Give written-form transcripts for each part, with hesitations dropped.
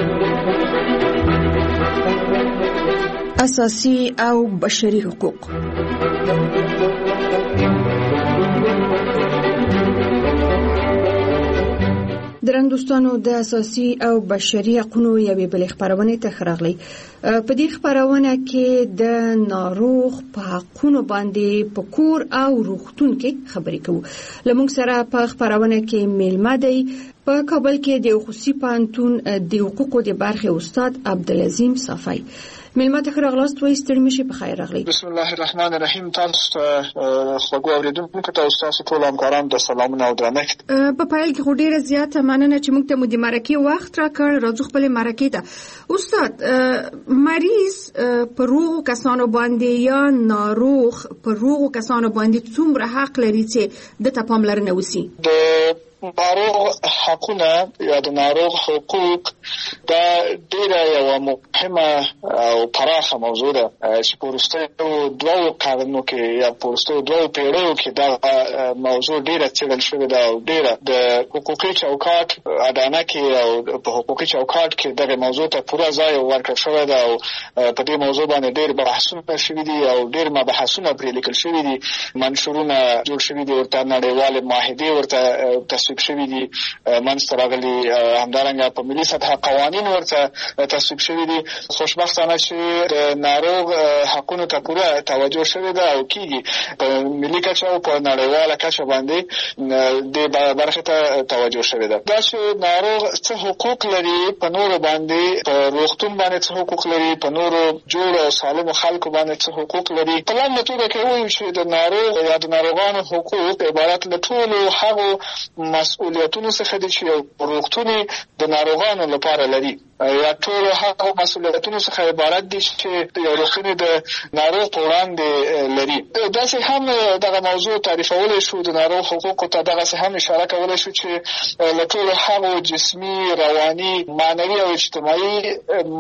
اساسي او بشري حقوق. درنګ دوستانو، د اساسي او بشري حقوقو یوې بلې خبرونه ته راغلي. په دې خبرونه کې د ناروغ په حقوقو باندې په کور او روغتون کې خبرې کوو. لمونږ سره په خبرونه کې میلمه دی په کابل کې د خصوصي پوهنتون د حقوقو د برخې استاد عبدالعظیم صافی. میلمه ته راغلاست، وایي ستړي مشي، په خیر راغلی. بسم الله الرحمن الرحیم. تاسو خوږو اوریدونکو ته تاسو ټول همکاران د سلامونه او درنښت. په پایل کې ډیره زیاته مننه چې موږ ته مو د مرکې وخت راکړ. راځو خپل مرکې ته. استاد، مریض پر روغو کسانو باندې یا ناروغ پر روغو کسانو باندې څومره حق لري چې د ته پاملرنه وشي؟ ناروغ حقونه یا د ناروغ حقوق دا ډیره یوه مهمه او پراخه موضوع ده چې په وروستیو دوو قرنونو کې یا په وروستیو دوو پیړیو کې دا موضوع ډیره څېړل شوې ده او ډیره د حقوقي چوکاټ اډانه کې او په حقوقي چوکاټ کې دغه موضوع ته پوره ځای ورکړل شوی ده او په دې موضوع باندې ډېر بحثونه شوي دي او ډېر مباحثونه پرې لیکل شوي دي. منشورونه جوړ شوي دي، ورته نړیوالې معاهدې ورته شوي دي، منځته راغلي، همدارنګه په ملي سطحه قوانین ورته تصویب شوي دي. خوشبختانه چې د ناروغ حقونو ته پوره توجه شوې ده او کېږي په ملي کچه او په نړیواله کچه باندې دې برخې ته توجه شوې ده. دا چې ناروغ څه حقوق لري په نورو باندې، په روغتون باندې څه حقوق لري، په نورو جوړ او سالمو خلکو باندې څه حقوق لري. په لنډه توګه کې وایو چې د ناروغ یا د ناروغانو حقوق عبارت له ټولو هغو مسؤلیتونو څخه دي چې یو روغتون د ناروغانو لپاره لري، یا ټول هغه مسؤلیتونو څخه عبارت دي چې یو روغتون د ناروغ په وړاندې لري. داسې هم دغه موضوع تعریفولی شو، د ناروغ حقوقو ته دغسې هم اشاره کولی شو چې له ټولو هغو جسمي، رواني، معنوي او اجتماعي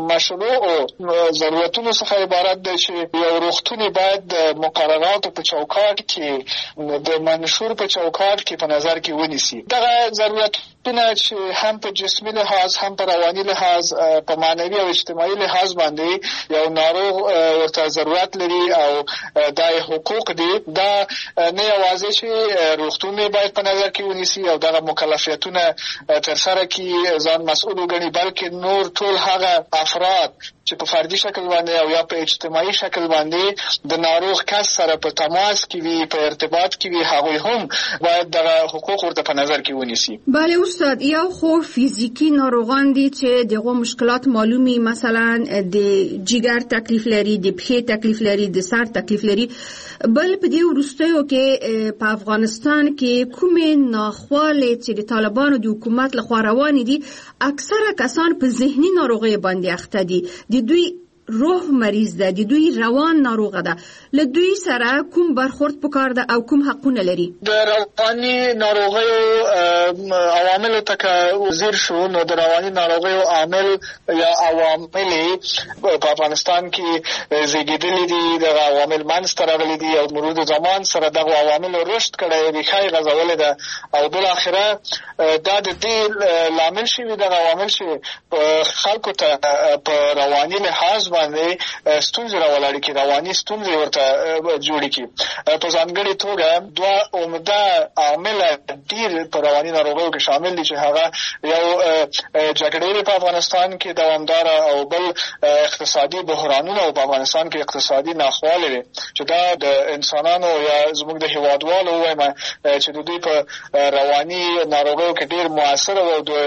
مشروع ضرورتونو څخه عبارت دی چې یو روغتون باید د مقرراتو په چوکاټ کې، د منشور په چوکاټ کې په نظر کې ونیسي. دغه ضرورتونه چې هم په جسمي لحاظ، هم په رواني لحاظ، په معنوي او اجتماعي لحاظ باندې یو ناروغ ورته ضرورت لري او دا حقوق دي. دا نه یوازې چې روغتون باید په نظر کې ونیسي او دغه مکلفیتونه ترسره کړي، ځان مسؤل وګڼي، بلکې نور ټول هغه افراد چې په فردي شکل باندې او یا په اجتماعي شکل باندې د ناروغ کس سره په تماس کې وي، په ارتباط کې وي، هغوی هم باید دغه حقوق ورته په نظر کې ونیسي. بله استاد، یو خو فیزیکی ناروغان دي چې دغه مشکلات معلومي، مثلا د جګر تکلیف لري، د پښې تکلیف لري، د سر تکلیف لري. بل په دې وروستیو کې په افغانستان کې کومې ناخوالې چې د طالبانو د حکومت لخوا روانې دي، اکثره کسان په ذهني ناروغۍ باندې اخته دي. د دوی روح مریض ده، د دوی روان ناروغه ده. له دوی سره کوم برخورد پکار ده او کوم حقونه لري؟ د رواني ناروغیو عواملو ته که وزیر شو، نو د رواني ناروغیو عامل یا عوامل په افغانستان کې زیږېدلي دي، دغه عوامل منځته راغلي دي او مرور زمان سره دغه عواملو رشد کړی، ریښه یې غځولې ده او بالاخره دا د دې لامل شوي دغه عوامل چې خلکو ته په رواني لحاظ باندې ستونزې راولاړې کړي، رواني ستونزې ورته جوړې کړي. په ځانګړې توګه دوه عمده عامله ډېر په رواني ناروغیو کې شامل دي چې هغه یو جګړې په افغانستان کې دوامداره او بل اقتصادي بحرانونه او په افغانستان کې اقتصادي ناخواله دي چې دا د انسانانو یا زموږ د هیوادوالو وایم چې د دوی په رواني ناروغیو کې ډېر مؤثر او د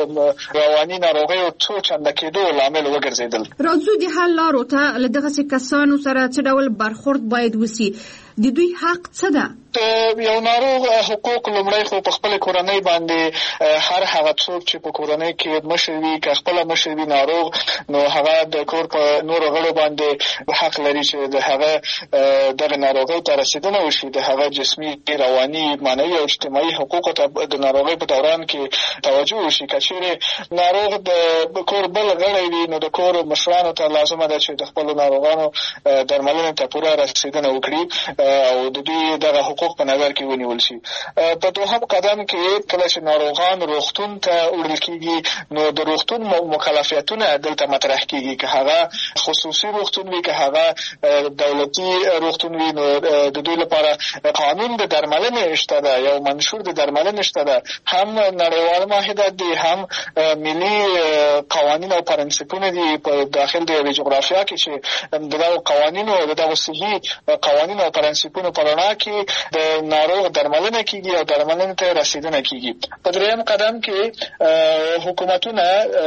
رواني ناروغیو څو چنده کېدو لامل وګرځېدل. راځو د حل لارو ته. له دغسې کسانو سره څه ډول برخورد باید وسي؟ د دوی حق څه ده؟ یو ناروغ حقوق لومړی خو په خپل کورنۍ باندې هر هغه څوک چې په کورنۍ کې مشر وي، که خپل مشر وي ناروغ، نو هغه د کور په نورو غړو باندې حق لري چې د هغه دغه ناروغۍ ته رسیدنه وشي، د هغه جسمي، رواني، معنوي او اجتماعي حقوقو ته د ناروغۍ په دوران کې توجه وشي. که چیرې ناروغ د کور بل غړی وي، نو د کور مشرانو ته لازمه ده چې د خپلو ناروغانو درملنې ته پوره رسیدنه وکړي. او د دوی دغه حقوق په نظر کې ونیول شي. په دوهم قدم کې کله چې ناروغان روغتون ته وړل کېږي نو د روغتون مکلفیتونه دلته مطرح کېږي، که هغه خصوصي روغتون وي که هغه دولتي روغتون وي، نو د دوی لپاره قانون د درملنې شته ده، یو منشور د درملنې شته ده، هم نړیوال معاهدات دي، هم ملي قوانین او پرنسپونه دي په داخل د یوې جغرافیا کې چې د دغو قوانینو د دغو صحي قوانینو او پرنسپونو په رڼا کې د ناروغ درملنه کېږي او درملنې ته رسېدنه کېږي. په درېیم قدم کې حکومتونه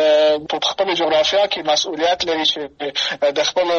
په خپلو جغرافیا کې مسؤلیت لري چې د خپلو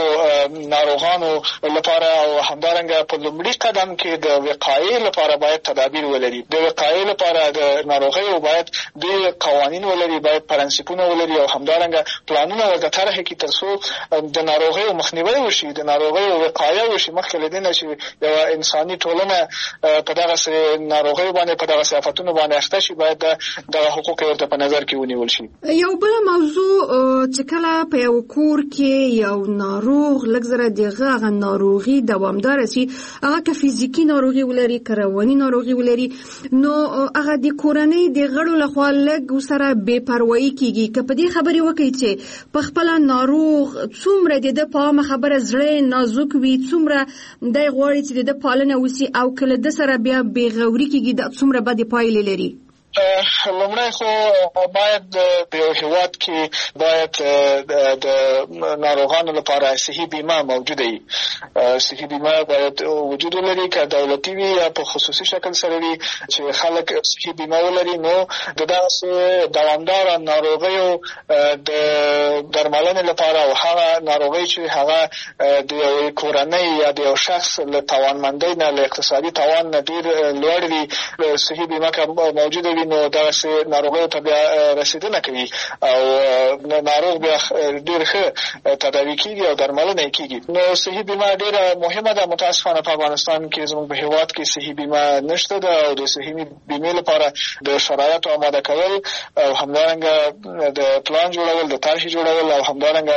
ناروغانو لپاره او همدارنګه په لومړي قدم کې د وقایې لپاره باید تدابیر ولري. د وقایې لپاره د ناروغیو باید دوی قوانین ولري، باید پرنسپونه ولري او همدارنګه پلانونه ورته طرح کړي تر څو د ناروغیو مخنیوی وشي، د ناروغیو وقایه وشي، مخکې له دې نه چې یوه انساني ټولنه په دغسې ناروغیو باندې په دغسې آفتونو باندې اخته شي، باید دغه حقوق ورته په نظر کې ونیول شي. یو بله موضوع چې کله په یو کور کې یو ناروغ لږ زره دغه ناروغي دوامداره شي، هغه که فزیکي ناروغي ولري که رواني ناروغي ولري، نو هغه د کورنۍ د غړو لخوا لږ ورسره بې پروایي کېږي. که په دې خبرې وکړي چې په خپله ناروغ څومره د ده په عامه خبره زړه نازک وي، څومره دی غواړي چې د ده پالنه وسي، او که له ده سره بیا بېغوري کېږي، دا څومره بدې پایلې لري. لومړی خو باید په یو هېواد کې باید د ناروغانو لپاره صحي بیمه موجوده وي. صحي بیمه باید وجود ولري، که دولتي وي یا په خصوصي شکل سره وي، چې خلک صحي بیمه ولري نو د دغسې دوامداره ناروغیو د درملنې لپاره او هغه ناروغۍ چې هغه د یوې کورنۍ یا د یو شخص له توانمندۍ نه له اقتصادي توان نه ډېر لوړ وي، صحي بیمه که موجوده وي نو دغسې ناروغیو ته بیا رسېدنه کوي او ناروغ بیا ډېر ښه تداوي کېږي او درملنه یې کېږي. نو صحي بیمه ډېره مهمه ده. متاسفانه په افغانستان کې زموږ په هېواد کې صحي بیمه نشته ده او د صحي بیمې لپاره د شرایطو آماده کول او همدارنګه د پلان جوړول، د طرحې جوړول او همدارنګه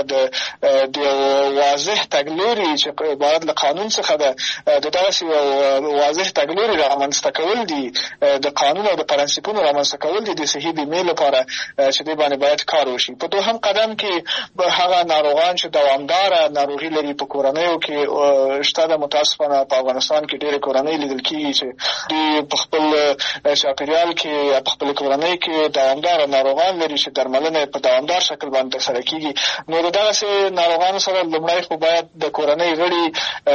د واضح تګلوري چې عبارت له قانون څخه ده، د دغسې یو واضح تګلوري رامنځته کول دي، د قانون او د پرنسپونو رامنځته کول دي د صحي بیمې لپاره چې دې باندې باید کار وشي. په دوهم قدم کې هغه ناروغان چې دوامداره ناروغي لري په کورنیو کې شته ده. متاسفانه په افغانستان کې ډېرې کورنۍ لیدل کېږي چې دوی په خپل چاپېریال کې یا په خپل کورنۍ کې دوامداره ناروغان لري چې درملنه په دوامدار شکل باندې ترسره کېږي. نو د دغسې ناروغانو سره لومړی خو باید د کورنۍ غړي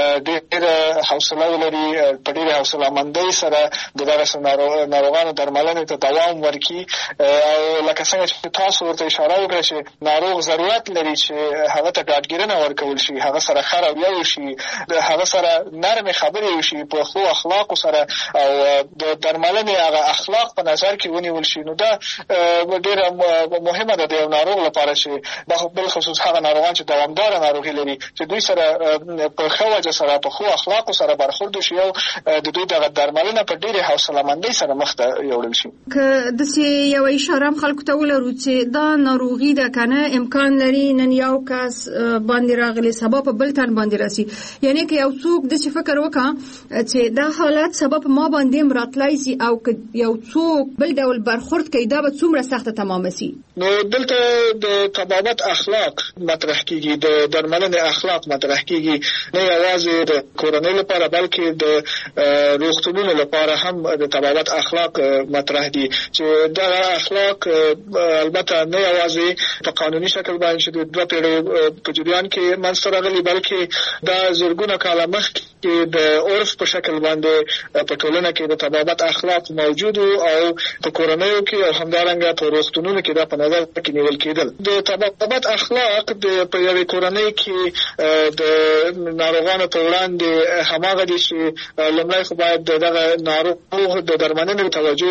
ډېره حوصله ولري، په ډېرې حوصلهمندۍ سره د دغسې ناروغانو درملنې ته دوام ورکړي. او لکه څنګه چې تاسو ورته اشاره وکړه چې ناروغ ضرورت لري چې هغه ته ډاډګیرنه ورکول شي، هغه سره ښه رویه وشي، هغه سره نرمې خبرې وشي په ښو اخلاقو سره او د درملنې هغه اخلاق په نظر کې ونیول شي. نو دا ډېره مهمه ده د یو ناروغ لپاره چې بالخصوص هغه ناروغان چې دوامداره ناروغي لري چې دوی سره په ښه وجه سره په ښو اخلاقو سره برخورد وشي او د دوی دغه درملنه په ډېرې حوصلهمندۍ سره مخ ته یوړل شي. که داسې یو اشاره هم خلکو ته ولرو چې دا ناروغي ده که نه، امکان لري نن یو کس باندې راغلی سبا په بل تن باندې راسي. یعنې که یو څوک داسې فکر وکړه چې دا حالت سبا په ما باندې هم راتلی سي او که یو څوک بل ډول برخورد کوي دا به څومره سخته تمامه سي. نو دلته د طبابت اخلاق مطرح کېږي، د درملنې اخلاق مطرح کېږي، نه یوازې د کورنۍ لپاره بلکې د روغتونونو لپاره هم د طبابت اخلاق مطرح دي چې دغه اخلاق البته نه یوازې په قانوني شکل باندې چې د 2 پیړیو په جریان کې منځته راغلي، بلکې دا زرګونه کاله مخکې د عرف په شکل باندې په ټولنه کې د طبابت اخلاق موجود او په کورنیو کې او همدارنګه په روغتونونو کې دا په نظر کې نیول کېدل. د طبابت اخلاق په یوې کورنۍ کې د ناروغانو په وړاندې هماغه دي چې لومړی خو باید دغه ناروغ د درملنې توجه وشي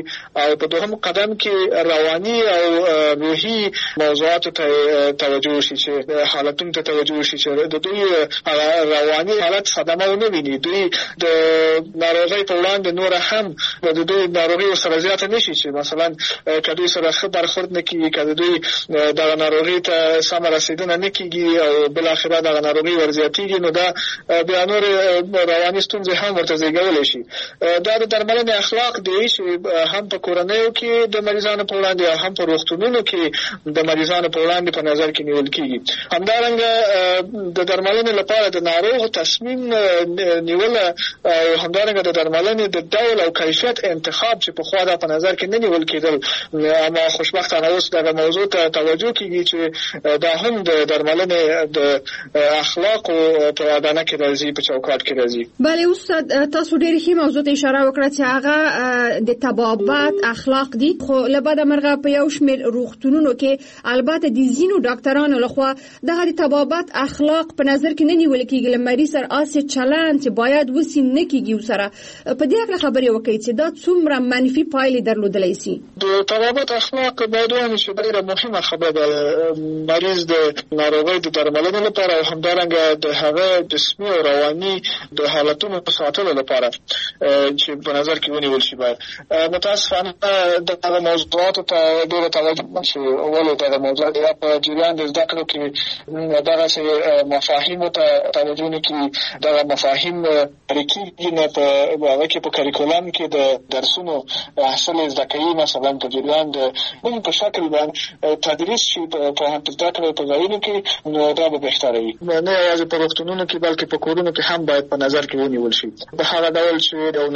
او په دوهم قدم کې رواني او روحي موضوعاتو ته توجه شي چې حالتونو ته توجه شي چې د دوی رواني حالت صدمه ونه ویني، دوی د ناروغۍ په وړاندې نور هم د دوی ناروغي سره زیاته نشي چې مثلا که دوی سره ښه برخورد نه کېږي، که دوی دغه ناروغۍ ته سمه رسېدنه نه کېږي او بالاخره دغه ناروغي ورزیاتېږي، نو دا بیا نور رواني ستونزې هم ورته زېږولی شي. دا د درملنې اخلاق دی چې هم په کورنیو کې د مریضانو په وړاندې او هم په روغتونونو کې د مریضانو په وړاندې په نظر کې نیول کېږي. همدارنګه د درملنې لپاره د ناروغ تصمیم نیوله او همدارنګه د درملنې د ډول او کیفیت انتخاب چې پخوا دا په نظر کې نه نیول کېدل، اما خوشبختانه اوس دغه موضوع ته توجه کېږي چې دا هم د درملنې د اخلاقو په ادانه کې راځي، په چوکاټ کې راځي. بله استاد، تاسو ډېرې ښې موضوع ته اشاره وکړه چې هغه د طبابت اخلاق دي، خو له بده مرغه په یو شمېر روغتونونو کې البته د ځینو ډاکټرانو لخوا دغه د طبابت اخلاق په نظر کې نه نیول کېږي، له مریض سره اسې چلند چې باید وسي نه کېږي ورسره. په دې اړه خبرې وکړئ چې دا څومره منفي پایلې درلودلی شي. د طبابت اخلاق باید ووایو چې ډېره مهمه خبره ده مریض د ناروغۍ د درملنې لپاره او همدارنګه د هغه جسمي او رواني د حالتونو په ساتلو لپاره چې په نظر کې ونیول شي. باید متاسفانه دغه موضوعاتو ته ډېره توجه نه شي، ولې دغه موضوعات یا په جریان د زده کړو کې دغسې مفاهیمو ته توجه نه کړي، دغه مفاهیم پرېکېږي نه په هغه کې په کریکولم کې د درسونو حاصل زده کوي، مثلا په جریان د هم په شکل باندې تدریس شي په پوهنتون زده کړو په ځایونو کې، نو دا به بهتره وي. نه یوازې په روغتونونو کې بلکې په کورونو کې هم باید په نظر کې ونیول شي، په هغه ډول چې د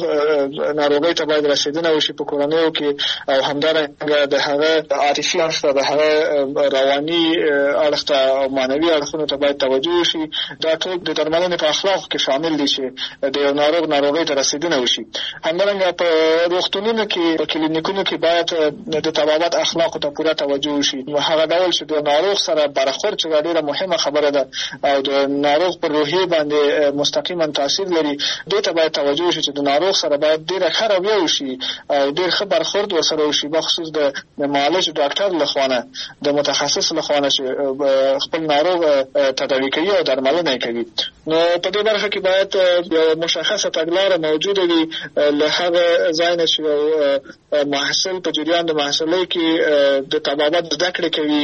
ناروغۍ ته باید رسېدنه وشي په کورنیو کې، او همدارنګه د هغه عاطفي اړخ ته، د هغه رواني اړخ ته او معنوي اړخونو ته باید توجه وشي. دا ټول د درملنې په اخلاقو کې شامل دي چې د یو ناروغ ناروغۍ ته رسېدنه وشي. همدارنګه په روغتونونو کې، په کلینیکونو کې باید د طبابت اخلاقو ته پوره توجه وشي. هغه ډول چې د ناروغ سره برخورد چې ډېره مهمه خبره ده او د ناروغ پر روحیې باندې مستقیما تاثیر لري، دې ته باید توجه وشي چې د ناروغ سره باید ډېره ښه رویه وشي او ډېر ښه برخورد ورسره وشي، بخصوص د معالج ډاکټر لخوا نه، د متخصص لخوا نه چې خپل ناروغ تداوي کوي او درملنه یې کوي. نو په دې برخه کې باید یو مشخصه تګلاره موجوده وي له هغه ځای نه چې یو محصل په جریان د محصلۍ کې د طبابت زده کړې کوي،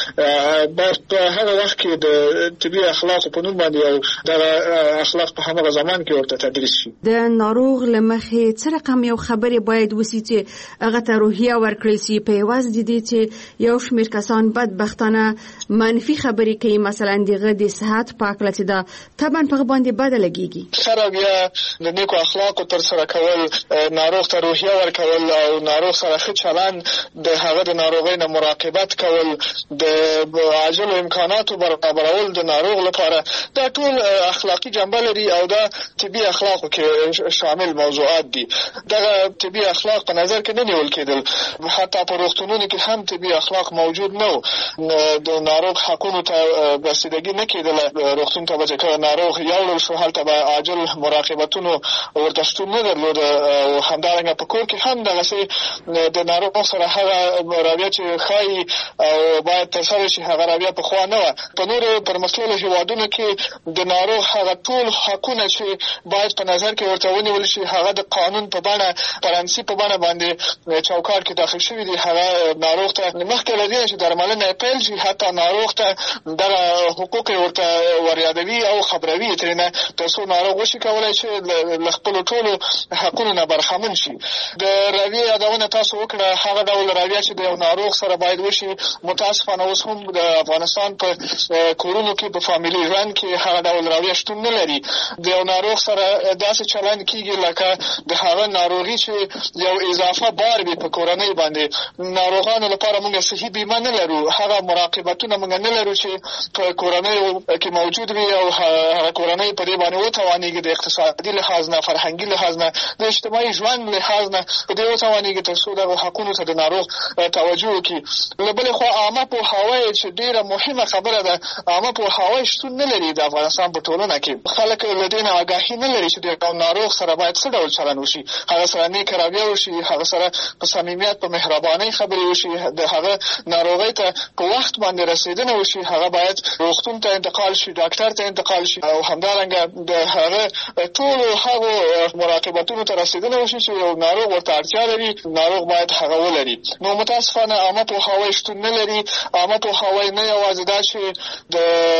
باید په هغه وخت کې د طبي اخلاقو په نوم باندې یو دغه اخلاق په هماغه زمان کې ورته تدریس شي. د ناروغ له مخې څه رقم یو خبرې باید وسي چې هغه ته روحیه ورکړی سي، په عوض د دې چې یو شمېر کسان بدبختانه منفي خبرې کوي، مثلا دغه د صحت په هکله چې دا طبعا په هغه باندې بده لګېږي. ښه رویه، د نیکو اخلاقو ترسره کول، ناروغ ته روحیه ورکول او ناروغ سره ښه چلند، د هغه د ناروغۍ نه مراقبت کول، د عاجلو امکاناتو برابرول د ناروغ لپاره، دا ټول اخلاقي جنبه لري او دا طبي اخلاقو کې شامل موضوعات دي. دغه طبي اخلاق په نظر کې نه نیول کېدل، حتی په روغتونونو کې هم طبي اخلاق موجود نه و. د ناروغ حقونو ته رسیدګي نه کېدله، روغتون ته به چې کله ناروغ یوړل شو هلته به عاجل مراقبتونو ورته شتون نه درلوده، او همدارنګه په کور کې هم دغسې د ناروغ سره هغه رویه چې ښایي او باید ترسره شي هغه رویه پخوا نه وه. په نورو پرمختللو هېوادونو کې د ناروغ هغه ټول حقونه چې باید په نظر کې ورته ونیول شي، هغه د قانون په بڼه، فرانسې په بڼه باندې چوکاټ کې داخل شوي دي. هغه ناروغ ته مخکې له دې چې درملنه یې پیل شي، حتی ناروغ ته دغه حقوق یې ورته وریادوي او خبروي یې ترېنه، تر څو ناروغ وشي کولی چې له خپلو ټولو حقونو نه برخمن شي. د رویې یادونه تاسو وکړه، هغه ډول رویه چې د یو ناروغ سره باید وشي، متاسفانه اوس هم د افغانستان په کورونو کې په فامیلي ژوند کې هغه ډول رویه شتون نه لري. د یو ناروغ سره داسې چلند کېږي لکه د هغه ناروغي چې یو اضافه بار وي په کورنۍ باندې. ناروغانو لپاره موږ صحي بیمه نه لرو، هغه مراقبتونه موږ نه لرو چې په کورنیو کې موجود وي او هغه کورنۍ په دې باندې وتوانېږي د اقتصادي لحاظ نه، فرهنګي لحاظ نه، د اجتماعي ژوند لحاظ نه په دې وتوانېږي تر څو دغو حقونو ته د ناروغ توجه وکړي. له بلې خوا عامه پوهاوی چې ډېره مهمه خبره ده، عامه پوهاوی شتون نه لري د افغانستان په ټولنه کې. خلک له دې نه آګاهي نه لري چې د ناروغ سره باید څه ډول چلند وشي، هغه سره نیک رویه وشي، هغه سره په صمیمیت په مهربانۍ خبرې وشي، د هغه ناروغۍ ته په وخت باندې رسېدنه وشي، هغه باید روغتون ته انتقال شي، ډاکټر ته انتقال شي، او همدارنګه د هغه ټولو هغو مراقبتونو ته رسېدنه وشي چې یو ناروغ ورته اړتیا لري، ناروغ باید هغه ولري. نو متاسفانه عامه پوهاوی شتون نه لري. عامه پوهاوی نه یوازې دا چې د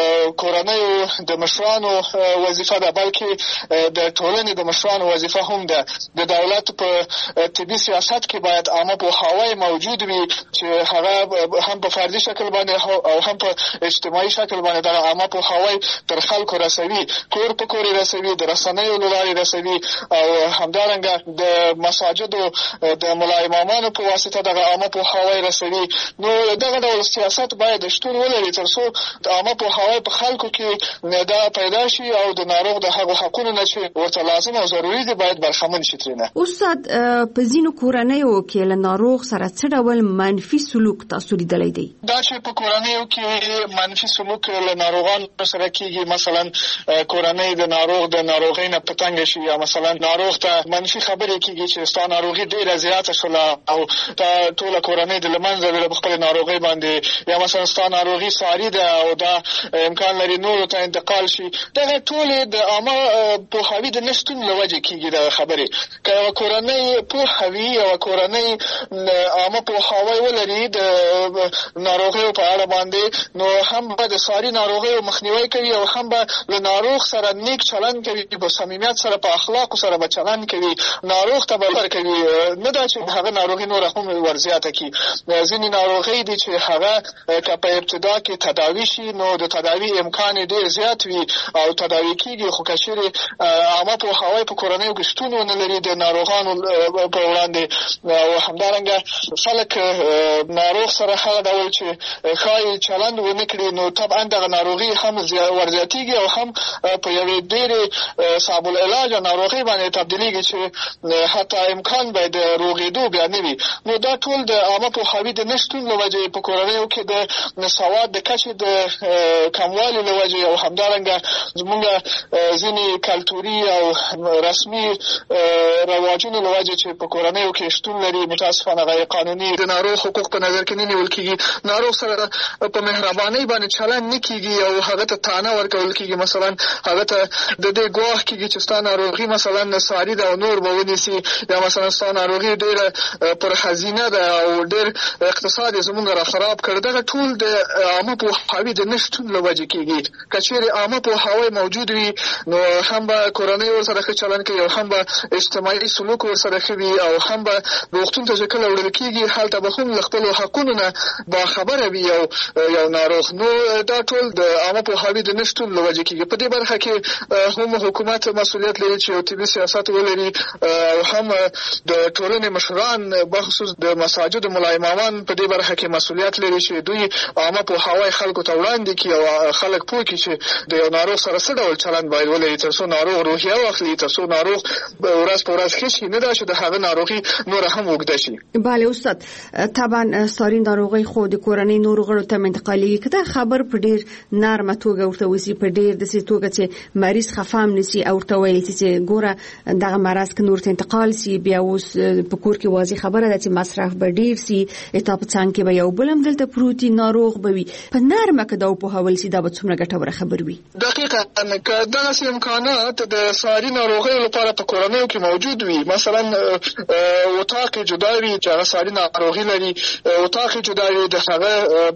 کورنیو د مشرانو وظیفه ده، بلکې د ټولنې د مشرانو وظیفه هم ده. د دولت په طبي سیاست کې باید عامه پوهاوی موجود وي چې هغه هم په فردي شکل باندې او هم په اجتماعي شکل باندې دغه عامه پوهاوی تر خلکو رسوي، کور په کور یې رسوي، د رسنیو له لارې رسوي، او همدارنګه د مساجدو د ملا امامانو په واسطه دغه عامه پوهاوی رسوي. نو دغه ډول سیاست باید شتون ولري تر څو د عامه پوهاوی په خلکو کې دا پیدا شي او د ناروغ د هغو حقونو نه چې ورته لازم او ضروري دي باید برخمن شي ترېنه. استاد، په ځینو کورنیو کې له ناروغ سره څه ډول منفي سلوک تاسو لیدلی دی؟ دا چې په کورنیو کې منفي سلوک له ناروغانو سره کېږي، مثلا کورنۍ د ناروغ د ناروغۍ نه په تنګه شي، یا مثلا ناروغ ته منفي خبرې کېږي چې ستا ناروغي ډېره زیاته شوله او تا ټوله کورنۍ د له منځه وړه په خپلې ناروغۍ باندې، یا مثلا ستا ناروغي ساري ده او دا امکان لري نورو ته انتقال شي. دغه ټولې د عامه پوهاوي د نشتون له وجې کېږي دغه خبرې. که یوه کورنۍ پوهه وي، یوه کورنۍ عامه پوهاوی ولري د ناروغیو په اړه باندې، نو هم به د ساري ناروغیو مخنیوی کوي او هم به له ناروغ سره نیک چلند کوي، په صمیمیت سره په اخلاقو سره به چلند کوي، ناروغ ته به ورکوي، نه دا چې هغه ناروغي نوره هم ورزیاته کړي. ځینې ناروغۍ دي چې هغه که په ابتدا کې تداوي شي نو د تداوي امکان یې ډېر زیات وي او تداوي کېږي، خو که چېرې عامه پوهاوی په کورنیو کې شتون ونه لري د ناروغانو په وړاندې، او همدارنګه خلک ناروغ سره هغه ډول چې ښایي چلند ونه کړي، نو طبعا دغه ناروغي هم ورزیاتېږي او هم په یوې ډېرې صعب العلاجه ناروغۍ باندې تبدیلېږي چې حتی امکان به د روغېدو بیا نه وي. نو دا ټول د عامه پوهاوي د نشتون له وجې په کورنیو کې د سواد د کچې د کموالي له وجې، او همدارنګه زموږ ځینې کلتوري او رسمي رواجونو له وجې چې په کورنیو کې شتون لري، متاسفانه غیر قانوني د ناروغ حقوق په نظر کې نه نیول کېږي. ناروغ سره په مهربانۍ باندې چلند نه کېږي او هغه ته طعنه ورکول کېږي، مثلا هغه ته د دې ګواښ کېږي چې ستا ناروغي مثلا ساري ده او نور به ونیسي، یا مثلا ستا ناروغي ډېره پرهزینه ده او ډېر اقتصاد یې زموږ را خراب کړ. دغه ټول د عامه پوهاوي د نشتون له وجې کېږي. که چېرې عامه پوهاوی موجود وي نو هم به کورنۍ ورسره ښه چلند کوي، او هم به اجتماعي سلوک ورسره ښه وي، او هم به روغتون ته چې کله وړل کېږي هلته به هم له خپلو حقونو نه باخبره وي یو ناروغ. نو دا ټول د عامه پوهاوي د نشتون له وجې کېږي. په دې برخه کې هم حکومت مسؤلیت لري چې یو طبي سیاست ولري، او هم د ټولنې مشران بخصوص د مساجدو ملا امامان په دې برخه کې مسؤلیت لري چې دوی عامه پوهاوی خلکو ته وړاندې کړي او خلک پوه کړي چې د یو ناروغ سره څه ډول چلند باید ولري تر څو ناروغ روحیه واخلي، تر څو ناروغ ورځ په ورځ ښه شي، نه دا چې د هغه ناروغي نوره هم اوږده شي. بله استاد، طبعا ساري ناروغۍ خو د کورنۍ نورو غړو ته منتقالېږي. که دا خبر په ډېر نرمه توګه ورته وسي، په ډېر داسې توګه چې مریض خفه هم نه سي او ورته ویل چې ګوره دغه مرض که نور ته انتقال سي، بیا اوس په کور کې واضح خبره ده چې مصرف به ډېر سي، تا په څنګ کې به یو بل هم دلته پروتي ناروغ به وي. په نرمه که دا وپوهول سي دا به څومره ګټوره خبر وي. دقیقاً که دغسې امکانات د ساري ناروغیو لپاره په کورنیو کې موجود وي، مثلا اتاق یې جدا وي چې هغه ساري ناروغي لري، اتاق یې جدا وي، د هغه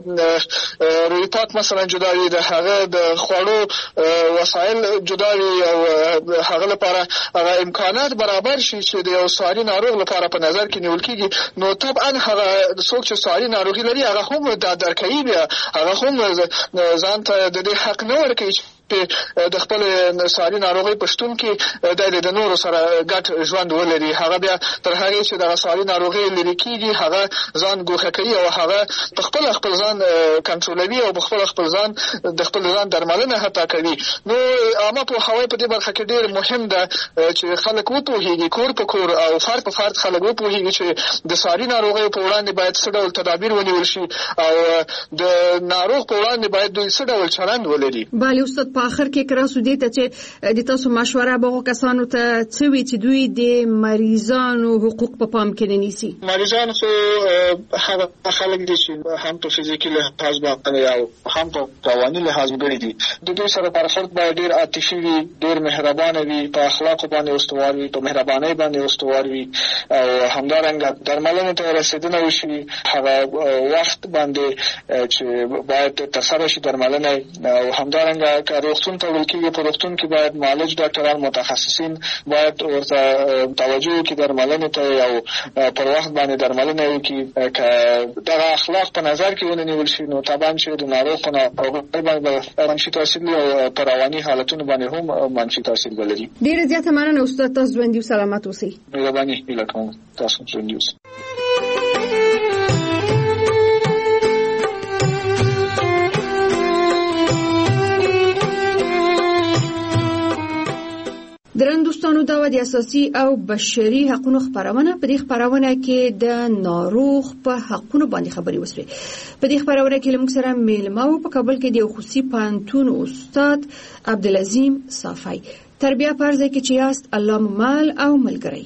رویپات مثلا جدا وي، د هغه د خوړو وسایل جدا وي، او هغه لپاره هغه امکانات برابر شي چې د یو ساري ناروغ لپاره په نظر کې نیول کېږي، نو طبعا هغه څوک چې ساري ناروغي لري هغه هم دا درکوي، بیا هغه هم ځان ته د دې حق نه ورکوي د خپل ساري ناروغي پښتون کې د نورو سره ګډ ژوند ولري. هغه بیا تر هغه چې د ساري ناروغي لري کېږي هغه ځان ګوښه کوي او هغه خپل ځان کنټرولوي او خپل ځان د خپل ځان درملنه حتی کوي. نو عامه پوهاوی په دې برخه کې ډېر مهم ده چې خلک وپوهېږي، کور په کور او فرد په فرد خلک وپوهېږي چې د ساري ناروغیو په وړاندې باید څه ډول تدابیر ونیول شي او د ناروغ په وړاندې باید دوی څه ډول چلند ولري. بله استاد، په آخر کې کراسو دې ته چې د تاسو مشوره به کسانو ته څه وي چې دوی د مریضانو حقوق په پام کې نیسي؟ مریضان خو هغه خلک دي چې هم په فزیکي لحاظ باندې او هم په رواني لحاظ وګړي دي. د دوی سره برخورد باید ډېر عاطفي وي، ډېر مهربانه وي، په اخلاقو باندې استوار وي، په مهربانۍ باندې استوار وي او همدارنګه درملنې ته رسېدنه وشي هغه وخت باندې چې باید ترسره شي درملنه. او همدارنګه که روغتون ته وړل کېږي په روغتون کې باید معالج ډاکټران متخصصین باید ورته توجه وکړي درملنې ته او پر وخت باندې درملنه وکړي. که دغه اخلاق په نظر کې ونیول شي نو طبعا چې د ناروغ په ناروغۍ باندې منفي تاثیر او پر رواني حالتونو باندې هم منفي تاثیر ولري. ډېره زیاته مننه استاد، تاسو ژوندي او سلامت اوسئ. مهرباني هیله کوم، تاسو ژوندي اوسئ. درنو دوستانو، دا و د اساسي او بشري حقوقو خبرونه. په دې خبرونه کې د ناروغ په حقوقو باندې خبري وسوي. په دې خبرونه کې موږ سره میلمه په کابل کې د خصوصي پانتون استاد عبدالعظیم صافی. تربیه پرځه کې چې یاست الله مال او ملګری.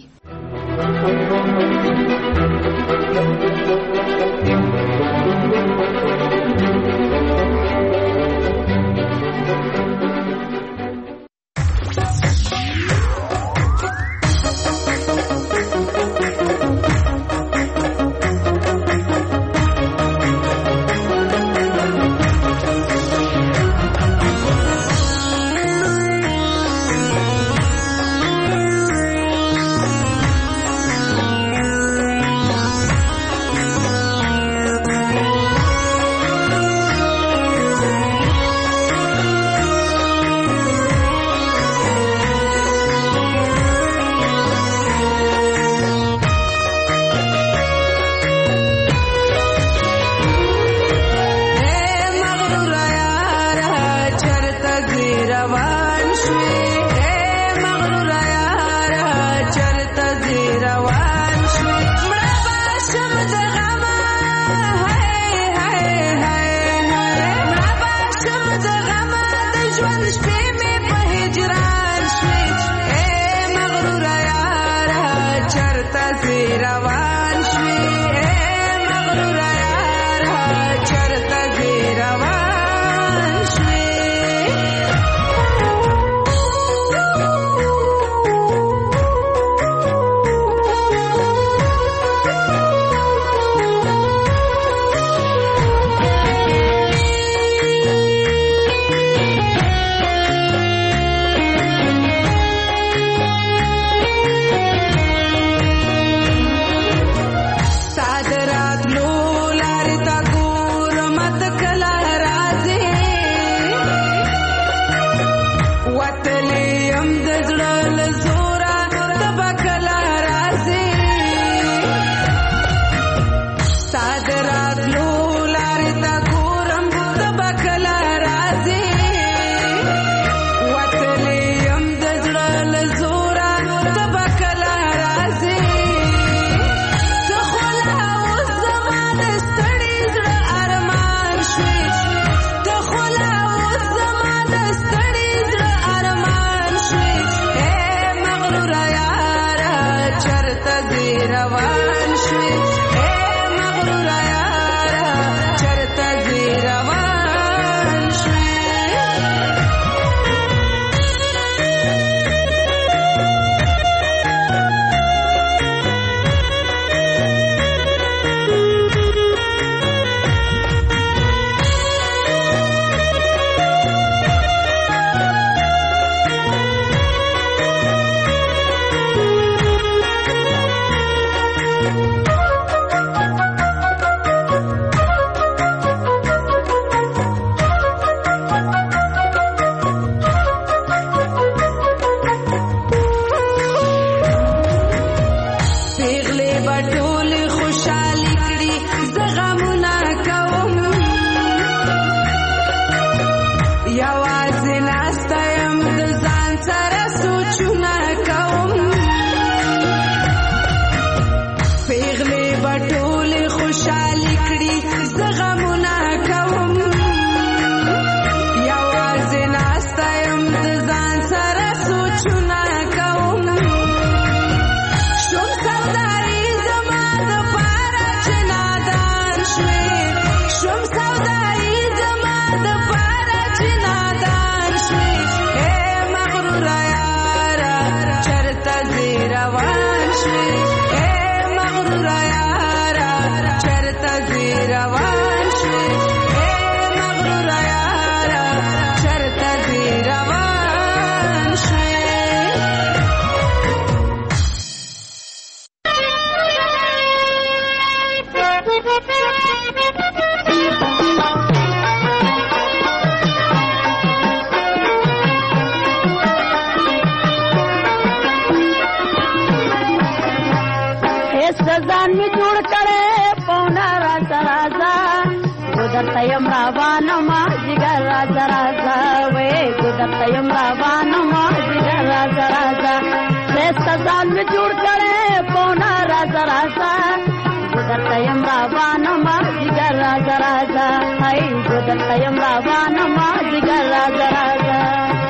می جوړ کړې پونه راځه راځه درته یم روانه ما جګر راځه راځه وې درته یم روانه ما جګر راځه راځه ښایسته ځان می جوړ کړې پونه راځه راځه درته یم روانه ما جګر راځه راځه هی درته یم روانه ما جګر راځه راځه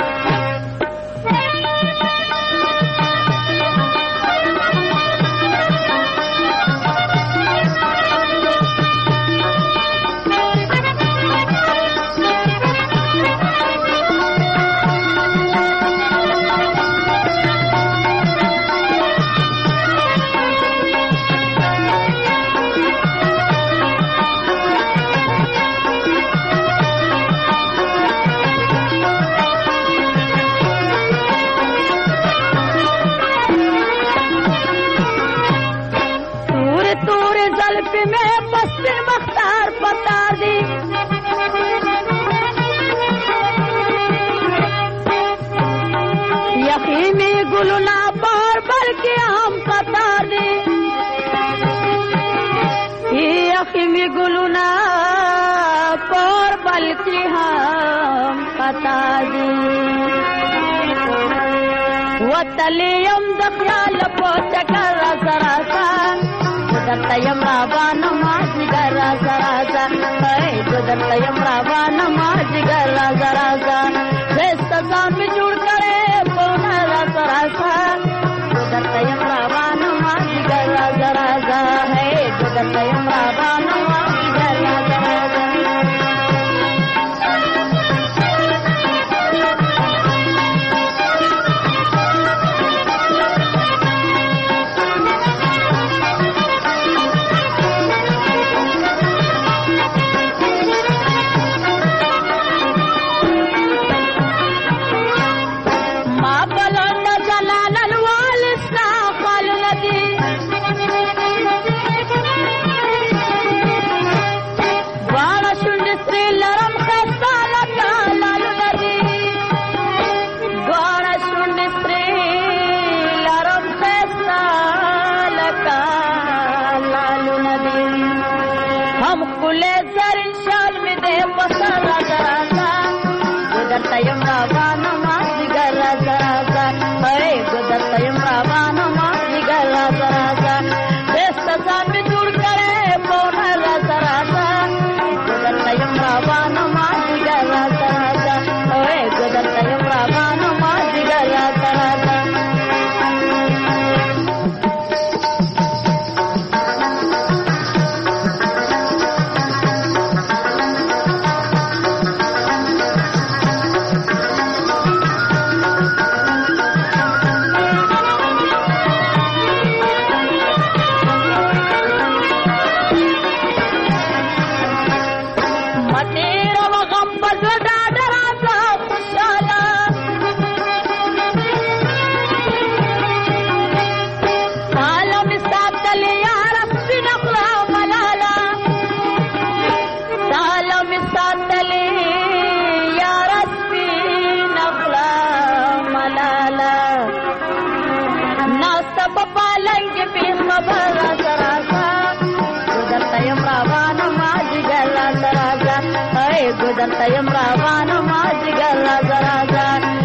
گلونا پر بلکی ہم پتا دی وطلیم دخیال پو چکر سراسا دتیم رابان ماجی گر سراسا دتیم رابان ماجی گر سراسا دستان میں جوڑ کرے پونا سراسا دتیم رابان ماجی گر سراسا ہے دتیم رابان دتیم روان ماجی گر راځه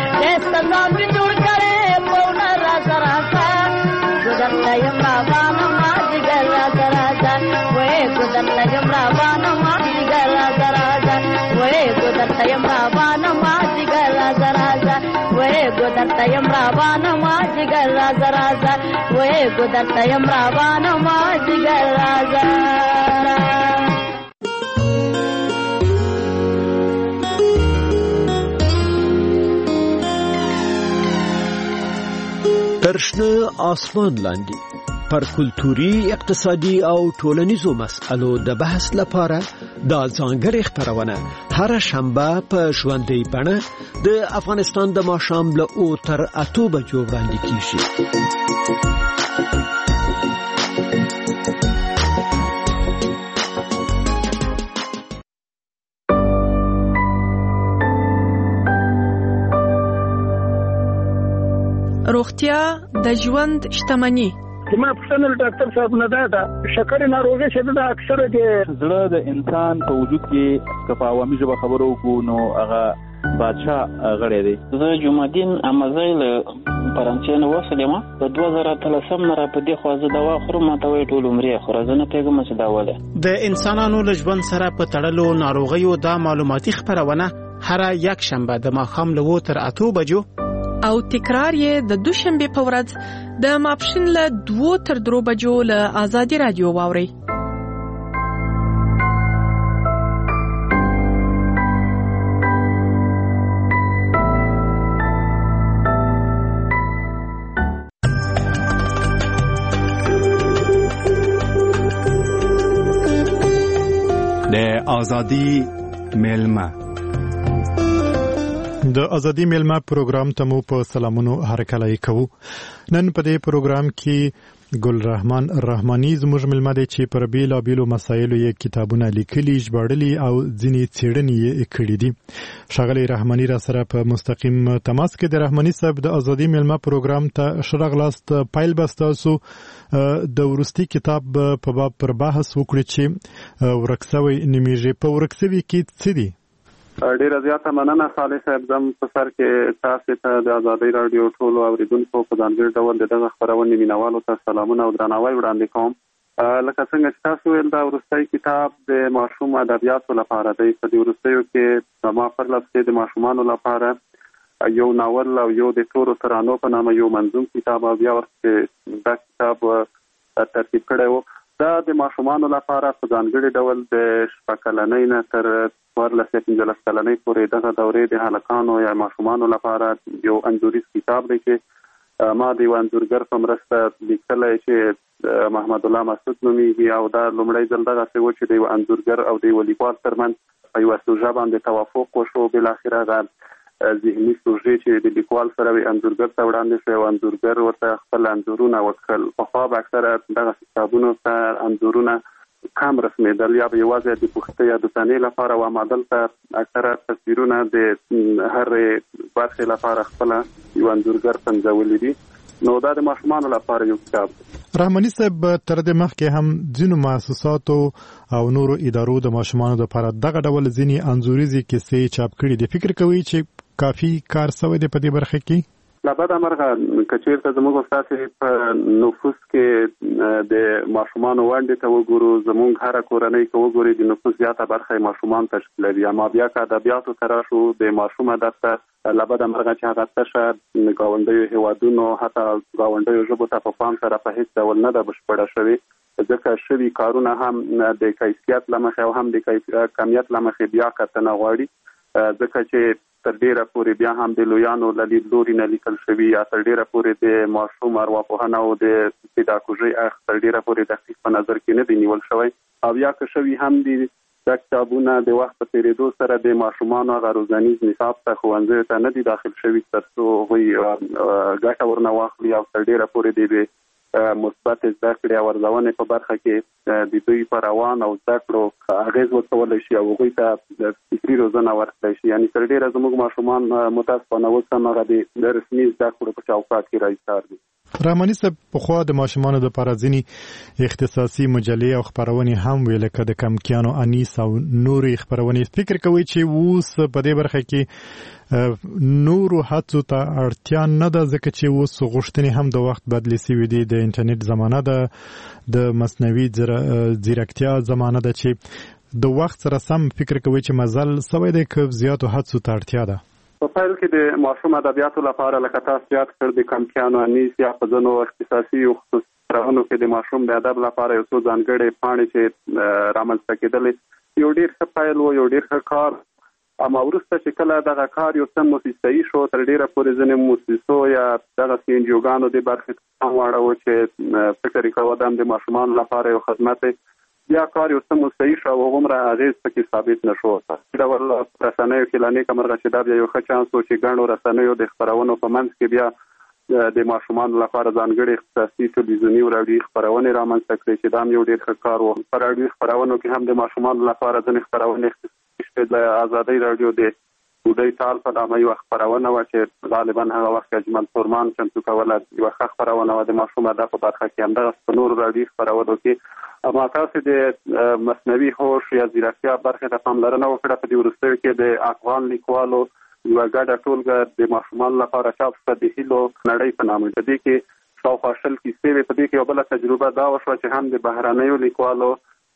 دستان می جوړ کړې پونه راځه راځه دتیم روان ماجی گر راځه وې دتیم روان ماجی گر راځه وې دتیم روان ماجی گر راځه وې دتیم روان ماجی گر راځه وې دتیم روان ماجی گر راځه ترشنه آسمان لاندې پر کلتوري اقتصادي او ټولنیزو مسألو د بحث لپاره دا ځانګړې خپرونه هر شنبه په ژوندۍ بڼه د افغانستان د ماښام له 8 تر 8 بجو وړاندې کیږي. روغتیا د ژوند شتمني. زما پوښتنه ډاکټر صاحب نه ده شکر ناروغي چې د اکثره د زړه د انسان په وجود کې که په عوامي ژبه خبرو وکړو نو هغه بادشاه غړی دی. زه جمعدین امازی له فرانسې نه وسلم په 2013 نه را په دې خو زه دوا خورم ماته وایي ټول عمرې خورم زه نه پوهېږم چې دا ولې. د انسانانو له ژوند سره په تړلو ناروغیو دا معلوماتي خپرونه هر یک شنبه د ماښام له 7 تر 8 بجو او تکرار یې د دوشنبه په ورځ د ماپښین له 2 تر 3 بجو له آزادي رادیو واوري. د آزادی میلمه د ازادي میلمه پروګرام ته مو په سلامونو هرکلی کوو. نن په دې پروګرام کې ګل رحمان رحماني زموږ میلمه دی چې پر بیلابیلو مسایلو یې کتابونه لیکلي ژباړلي او ځینې څېړنې یې کړي دي. ښاغلی رحماني را سره په مستقیم تماس کې د رحماني صاحب د ازادي میلمه پروګرام ته ښه راغلاست. پیل به ستاسو د وروستي کتاب په باب پر بحث وکړو چې ورک سوی نومیږي. په ورک سوي کې څه دي؟ ډیره زیاته مننه صالح صاحب. زم په سر کې تاسو ته د آزادۍ رادیو ټولو اوریدونکو په ځانګړي ډول دغه خبرونه مینوالو ته سلامونه او درناوی وړاندې کوم. لکه څنګه چې تاسو ویل دا وروستی کتاب د ماشوم ادبیاتو لپاره دی. په دې وروستیو کې ما پر لاسه د ماشومانو لپاره یو ناول او یو د تورو ترانو په نامه یو منظوم کتاب او بیا ورته دا کتاب ترتیب کړی و. دا د ماشومانو لپاره په ځانګړي ډول د 6 کلنۍ نه تر 14-15 کلنۍ پورې دغه دورې د هلکانو یا ماشومانو لپاره یو انځوریز کتاب دی چې ما د یو انځورګر په مرسته لیکلی چې محمد الله مسعود نومیږي او دا لومړی ځل دغسې و چې د یو انځورګر او د یو لیکوال ترمنځ په یوه سوژه باندې توافق وشو. بالاخره هغه ذهني سوژې چې د لیکوال سره وي انځورګر ته وړاندې شوی او انځورګر ورته خپل انځورونه وکړل. پخوا به اکثره دغه کتابونو ته انځورونه کم رسمېدل یا به یوازې د پوښتنې یا د تنې لپاره و، اما دلته اکثره تصویرونه د هرې برخې لپاره خپله یو انځورګر پنځولي دي. نو دا د ماشومانو لپاره یو کتاب دی. رحماني صاحب تر دې مخکې هم ځینو مؤسساتو او نورو ادارو د ماشومانو لپاره دغه ډول ځینې انځوریزې کیسې چاپ کړي دي. فکر کوئ چې کافي کار سوی دی په دې برخه کې؟ لا بده مرغه که چېرته زموږ ستاسې په نفوس کې د ماشومانو ونډې ته وګورو، زموږ هره کورنۍ که وګوري د نفوس زیاته برخه یې ماشومان تشکیلوي. اما بیا که ادبیاتو ته راشو د ماشوم ادب ته لا بده مرغه چې هغه تشه ګاونډیو هیوادونو حتی ګاونډیو ژبو ته په پام سره په هېڅ ډول نه ده بشپړه شوې، ځکه شوي کارونه هم د کیفیت له مخې او هم د کمیت له مخې بیا کتنه غواړي، ځکه چې تر ډیره پورې بیا هم د لویانو له لید لوري نه لیکل شوي یا تر ډیره پورې د ماشوم ارواپوهنه او د پیداګوژۍ اړخ تر ډیره پورې دقیق په نظر کې نه دی نیول شوی. او یا که شوي هم دي دا کتابونه د وخت په تېرېدو سره د ماشومانو هغه روزنیز نصاب ته ښوونځیو ته نه دي داخل شوي تر څو هغوی ګټه ورنه واخلي او تر ډیره پورې د مثبت زده کړې او ارزونې په برخه کې د دوی په روان او زده کړو اغېز وکولی شي او هغوی ته فکري روزنه ورکړی شي. یعنې تر ډېره زموږ ماشومان متاسفانه اوس هم هغه د رسمي زده کړو په چوکاټ کې راایستار دي. رحماني صاحب پخوا د ماشومانو لپاره ځینې اختصاصي مجلې او خپرونې هم وې لکه د کمکیانو انیس او نورې خپرونې. فکر کوئ چې اوس په دې برخه کې نورو هڅو ته اړتیا نه ده ځکه چې اوس غوښتنې هم د وخت بدلې شوي دي، د انټرنیټ زمانه ده، د مصنوعي ځیرکتیا زمانه ده، چې د وخت سره سم فکر کوئ چې مزل سوی دی که زیاتو هڅو ته اړتیا ده؟ په پیل کې د ماشوم ادبیاتو لپاره لکه تاسو یاد کړ د کمکیانو انیس یا په ځینو اختصاصي او خصوصي خپرونو کې د ماشوم د ادب لپاره یو څو ځانګړې پاڼې چې رامنځته کېدلې یو ډېر ښه پیل و، یو ډېر ښه کار. اما وروسته چې کله دغه کار یو څه موسسه‌ایي شو تر ډېره پورې ځینې موسسو یا دغسې انجیوګانو دې برخې ته هم واړوه چې فکر یې کوه دا هم د ماشومانو لپاره یو خدمت دی. بیا کار یو څه موسسه‌ایي شو او هغومره اغېز پکې ثابت نه شو. په ډول رسنیو کې لا نیکه مرغه چې دا بیا یو ښه چانس و چې ګڼو رسنیو د خپرونو په منځ کې بیا د ماشومانو لپاره ځانګړې اختصاصي تلویزیوني او راډیوي خپرونې رامنځته کړې چې دا هم یو ډېر ښه کار و. په راډیوي خپرونو کې هم د ماشومانو لپاره ځینې خپرونې د آزادۍ رادیو د بوډۍ تال په نامه یوه خپرونه وه چې غالبا هغه وخت اجمل سورمان چمتو کوله، یوه ښه خپرونه وه د ماشوم ادب په برخه کې. همدغسې په نورو راډیوي خپرونو کې ما تاسې د مصنوعي هوش یا ځیرکتیا برخې ته پاملرنه وکړه. په دې وروستیو کې د افغان لیکوالو یوه ګډه ټولګه د ماشومانو لپاره چاپ شوه د هیلو نړۍ په نامه. په دې کې شاوخوا 20 کیسې وې. په دې کې یوه بله تجربه دا وشوه چې هم د بهرنیو لیکوالو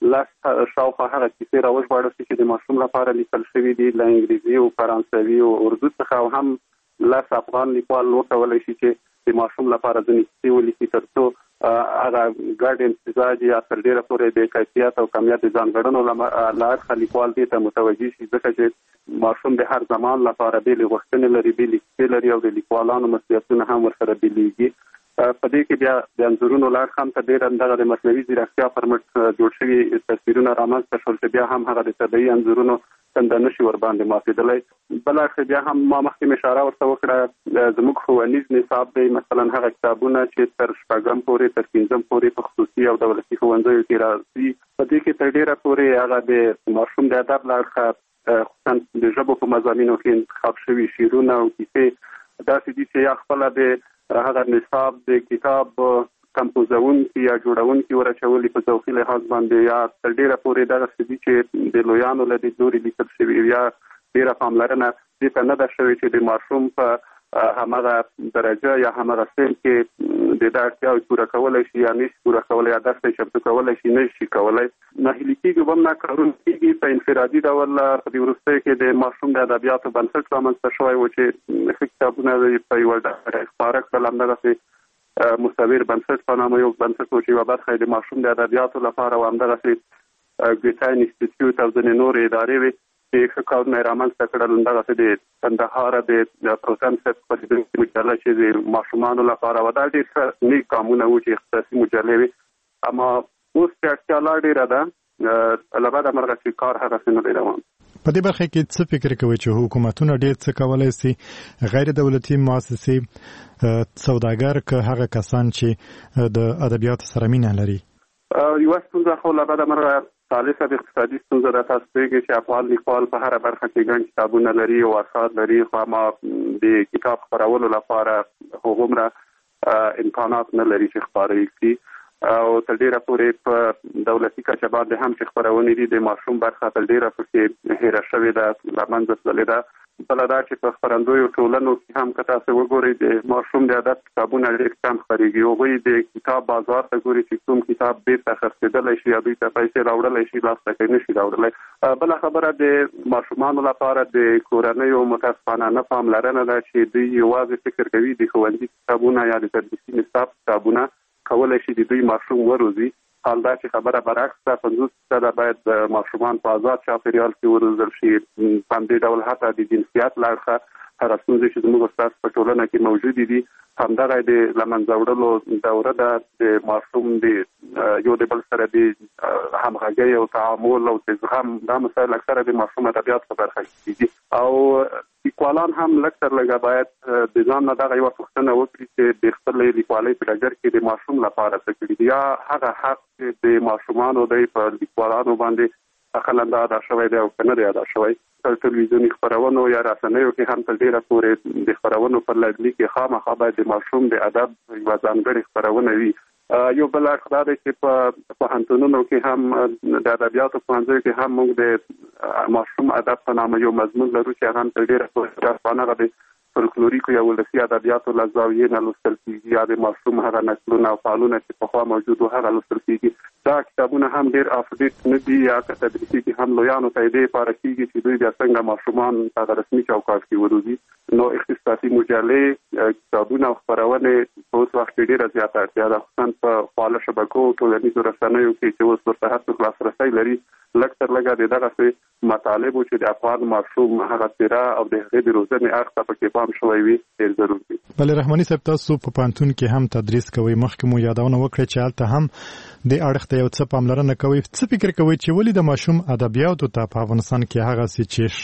شاوخوا هغه کیسې راوژباړل شي چې د ماشوم لپاره لیکل شوي دي له انګریزي او فرانسوي او اردو څخه، او هم 10 افغان لیکوال وکولی شي چې د ماشوم لپاره ځینې کیسې ولیکي تر څو هغه ګډ امتزاج یا تر ډېره پورې د کیفیت او کمیت د ځانګړنو له اړخه لیکوال دې ته متوجه شي، ځکه چې ماشوم د هر زمان لپاره بېلې غوښتنې لري، بېلې کیسې لري او د لیکوالانو مسؤلیتونه هم ورسره بېلېږي. په دې کې بیا د انځورونو له اړخه هم ته ډېر همدغه د مصنوعي ځیرکتیا پر مټ جوړ شوي تصویرونه رامنځته شول چې بیا هم هغه د طبیعي انځورونو څنډه نشي ورباندې ماتېدلی. بل اړخ بیا هم ما مخکې اشاره ورته وکړه، زموږ ښوونیز نصاب دی مثلا هغه کتابونه چې تر 6 پورې تر 15 پورې په خصوصي او دولتي ښوونځیو کې راځي. په دې کې تر ډېره پورې هغه د ماشوم د ادب له اړخه خصوصا د ژبو په مضامینو کې انتخاب شوي شعرونه او کیسې داسې دي چې یا خپله د هغه نصاب د کتاب کمپوزونکي یا جوړونکي ورچولي په ذوقي لحاظ باندې، یا تر ډېره پورې دغسې دي چې د لویانو له دې لوري لیکل شوي، یا ډېره پاملرنه دې ته نه ده شوې چې د ماشوم په همغه درجه یا همغه سن کې د ده اړتیاوې پوره کولی شي یا نشي پوره کولی، یا درس یې چمتو کولی شي نشي کولی. ناهیلي کېږي به هم نه کارونه کېږي. په انفرادي ډول په دې وروستیو کې د ماشوم د ادبیاتو بنسټ رامنځته شوی و چې ښه کتابونه په یوه ډله خپاره کړل. همدغسې مصور بنسټ په نامه یو بنسټ و چې یوه برخه یې د ماشوم د ادبیاتو لپاره و، همدغسې ګیټاین انسټیټیوټ او ځینې نورې ادارې وې چې ښه کارونه یې رامنځته کړل. همدغسې د کندهار د پروتن صاحب په لیدونکي مجله چې د ماشومانو لپاره و، دا ډېر ښه نیک کامونه وو چې اختصاصي مجلې وې. اما اوس چې اړتیا لا ډېره ده له بده مرغه چې کار هغسې نه دی روان. په دې برخه کې څه فکر کوئ چې حکومتونه ډېر څه کولی سي، غیر دولتي مؤسسې، سوداګر که هغه کسان چې د ادبیاتو سره مینه لري؟ یوه ستونزه خو له بده مرغه ثالثه د اقتصادي ستونزه ده. تاسو پوهېږئ چې افغان لیکوال په هره برخه کې ګڼ کتابونه لري او اثار لري، خو اما د کتاب خپرولو لپاره هغومره امکانات نه لري چې خپاره یې کړي، او تر ډېره پورې په دولتي کچه باندې هم چې خپرونې دي د ماشوم برخه تر ډېره پکې هېره شوې ده، له منځه تللې ده. بله دا چې په خپرندویو ټولنو کې هم که تاسو وګورئ د ماشوم د ادب کتابونه ډېر کم خپرېږي. هغوی د کتاب بازار ته ګوري چې کوم کتاب بېرته خرڅېدلی شي یا دوی ته پیسې راوړلی شي، لاس ته کوي نشي راوړلی. بله خبره د ماشومانو لپاره د کورنیو متاسفانه نه پاملرنه ده چې دوی یوازې فکر کوي د ښوونځي کتابونه یا د تدریسي نصاب کتابونه کولی شي د دوی ماشوم وروزي. حال دا چې خبره برعکس ده، 50% باید ماشومان په آزاد چاپېریال کې وروزل شي. په همدې ډول حتی د جنسیت له اړخه هغه ستونزې چې زموږ ستاسو په ټولنه کې موجودې دي، همدغه د له منځه وړلو دوره ده. د ماشوم د یو د بل سره د همغږۍ او تعامل او د زغم دا مسایل اکثره د ماشوم ادبیات په برخه کې کېږي. او لیکوالان هم لږ تر لږه باید د ځان نه دغه یوه پوښتنه وکړي چې د خپلې لیکوالۍ په ډګر کې د ماشوم لپاره څه کړي دي، یا هغه حق چې د ماشومانو دی په لیکوالانو باندې اقلا ادا شوی دی او که نه دی ادا شوی. په تلویزیوني خپرونو یا رسنیو کې هم تر ډېره پورې د خپرونو پر لګلي کې خامخا باید د ماشوم د ادب یوه ځانګړې خپرونه وي. یو بل اړخ دا دی چې په پوهنتونونو کې هم د ادبیاتو پوهنځیو کې هم موږ د ماشوم ادب په نامه یو مضمون لرو چې هغه هم تر ډېره پورې هغه د فولکلوریکو یا ولسي ادبیاتو له زاویې نه لوستل کېږي، یا د ماشوم هغه نسلونه او فعالونه چې پخوا موجود وو هغه لوستل کېږي. دا کتابونه هم ډېر اپډیټ نه دي، یا که تدریسي کې هم لویانو ته دې لپاره کېږي چې دوی بیا څنګه ماشومان هغه رسمي چوکاټ کې وروزي. نو اختصاصي مجلې، کتابونه او خپرونې په اوس وخت کې ډېره زیاته اړتیا ده، خصوصا په فعاله شبکو ټولنیزو رسنیو کې چې اوس ورته هر څوک لاسرسی لري. لږ تر لږه د دغسې مطالبو چې د افغان ماشوم هغه څېره او د هغې د روزنې اړخ ته پکې پام شوی وي ډېر ضرور دی. بله رحماني صاحب، تاسو په پوهنتون کې هم تدریس کوئ، مخکې مو یادونه وکړه چې هلته هم د اړخ ته یو څه پاملرنه کوئ. څه فکر کوئ چې ولې د ماشوم ادبیاتو ته په افغانستان کې هغسې چې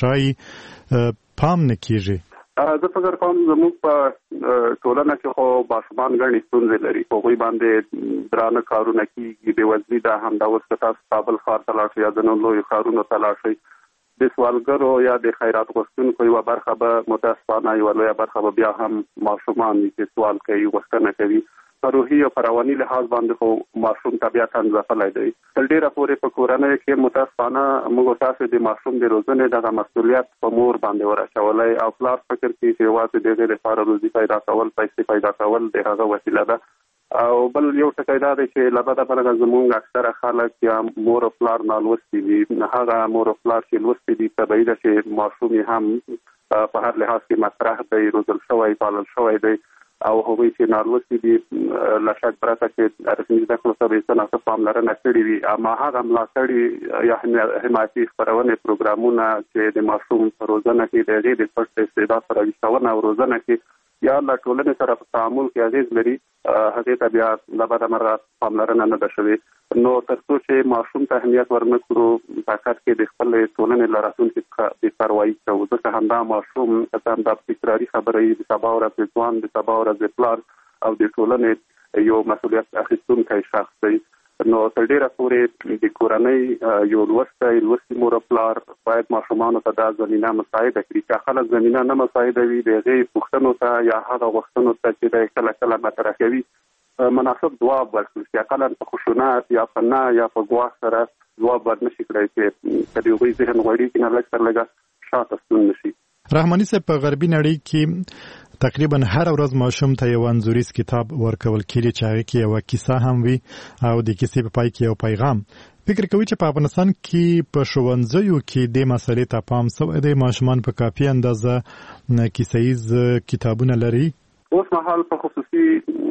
ښایي پام نه کېږي؟ زه فکر کوم زموږ په ټولنه کې خو ماشومان ګڼې ستونزې لري، په هغوی باندې درانه کارونه کېږي، بېوزلي ده. همدا اوس که تاسو کابل ښار ته لاړ شئ یا ځینو لویو ښارونو ته لاړ شئ، د سوالګرو یا د خیرات غوښتونکو یوه برخه به متاسفانه یوه لویه برخه به بیا هم ماشومان چې سوال کوي غوښتنه کوي په روحي او په رواني لحاظ باندې خو ماشوم طبیعتا ځپلی دی تر ډېره پورې په کورنۍ کې متاسفانه موږ تاسو د ماشوم د روزنې دغه مسؤلیت په مور باندې ورچولی او پلار فکر کوي چې یوازې د هغې لپاره روزي پیدا کول پیسې پیدا کول د هغه وسیله ده او بل یو ټکی دا دی چې له بده مرغه زموږ اکثره خلک یا مور او پلار نالوستي دي هغه مور او پلار چې لوستي دي طبیعي ده چې ماشوم یې هم په هر لحاظ کې مطرح دی روزل شوی پالل شوی دی او هغوی چې نالوستي دي له شک پرته چې رسمي زده کړو ته به څه ناڅه پاملرنه کړې وي اما هغه ملاتړي یا حمایتي خپرونې پروګرامونه چې د ماشوم په روزنه کې د هغې د پټ استعداد سره ویښتونه او روزنه کې یا له ټولنې سره په تعامل کې اغېز لري هغې ته بیا له بده مرغه پاملرنه نه ده شوې نو تر څو چې ماشوم ته اهمیت ورنه کړو په حقیقت کې د خپلې ټولنې له راتلونکي څخه بېپروایي کوو ځکه همدا ماشوم که همدا تکراري خبره وي د سبا ورځ ځوان د سبا ورځ پلار او د ټولنې یو مسؤلیت اخیستونکی شخص دی نو تر ډېره پورې د کورنۍ یو لوستي مور او پلار باید ماشومانو ته دا زمینه مساعده کړي که خلک زمینه نه مساعده وي د هغې پوښتنو ته یا هغه غوښتنو ته چې دی کله کله مطرح کوي مناسب ځواب ورکړي چې اقلا په خشونت یا په نه یا په ګواښ سره ځواب ورنشي کړی چې که د هغوی ذهن غواړي چې نه لږ تر لږه شاته ستون نه شي. رحماني صاحب په غربي نړۍ کې تقریبا هر ورځ ماشوم ته یو انځوریز کتاب ورکول کېږي چې هغه کې یو کیسه هم وي او د کیسې په پای کې یو پیغام. فکر کوي چې په افغانستان کې په ښوونځیو کې د مسلې ته پام شوی دی ماشومان په کافي اندازه کیسهییز کتابونه لري. اوس مهال په خصوصي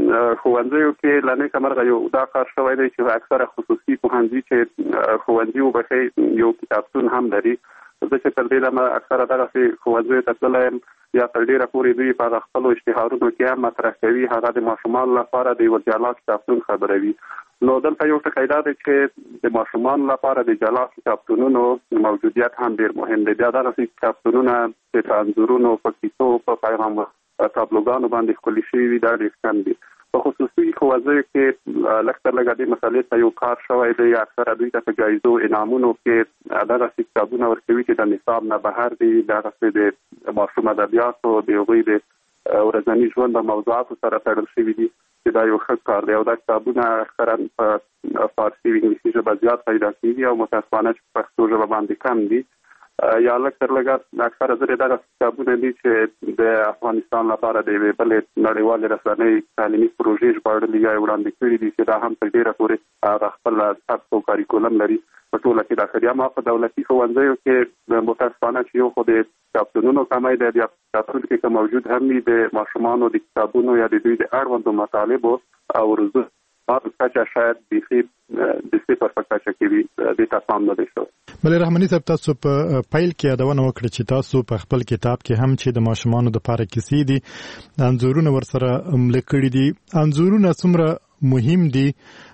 ښوونځیو کې له نیکه مرغه یو دا کار شوی دی چې اکثره خصوصي پوهنځي چې ښوونځي وبښي یو کتابتون هم لري زه چې تر دې دمه اکثره دغسې ښوونځیو ته تللی یم یا تر ډېره پورې دوی په هغه خپلو اشتهارونو کې هم مطرح کوي هغه د ماشومانو لپاره د یوه جلا کتابتون خبروي نو دلته یو ټکی دا دی چې د ماشومانو لپاره د جلا کتابتونونو موجودیت هم ډېر مهم دی بیا دغسې کتابتونونه چې په انځورونو په کیسو په پیغام تابلوګانو باندې ښکلي شوي وي دا ډېر کم دي په خصوصي ښوونځیو کې لږ تر لږه دې مسلې ته یو کار شوی دی اکثره دوی ته په جایزو انعامونو کې دغسې کتابونه ورکوي چې د نصاب نه بهر دي دغسې د ماشوم ادبیاتو د هغوی د ورځني ژوند د موضوعاتو سره تړل شوي دي چې دا یو ښه کار دی او دا کتابونه اکثرا په فارسي او انګلیسي ژبه زیات پیدا کېږي او متاسفانه چې په پښتو ژبه باندې کم دي یا لږ تر لږه اکثره ځلې دغه کتابونه دي چې د افغانستان لپاره د یوې بلې نړیوالې رسنۍ تعلیمي پروژې ژباړلي یا وړاندې کړي دي چې دا هم تر ډېره پورې هغه خپل سبک او کاریکولم لري په ټوله کې داخلي اما په دولتي ښوونځیو کې متاسفانه چې یو خو د کتابتونونو کمی دی بیا کتابتون کې که موجود هم وي د ماشومانو د کتابونو یا د دوی د اړوندو مطالبو او روزو کچه شاید بیخي د صفر په کچه کې وي دې ته پام نه دی شوی. بلې رحماني صاحب تاسو په پیل کې یادونه وکړه چې تاسو په خپل کتاب کې هم چې د ماشومانو دپاره کیسې دي انځورونه ورسره املا کړي دي انځورونه څومره مهم دي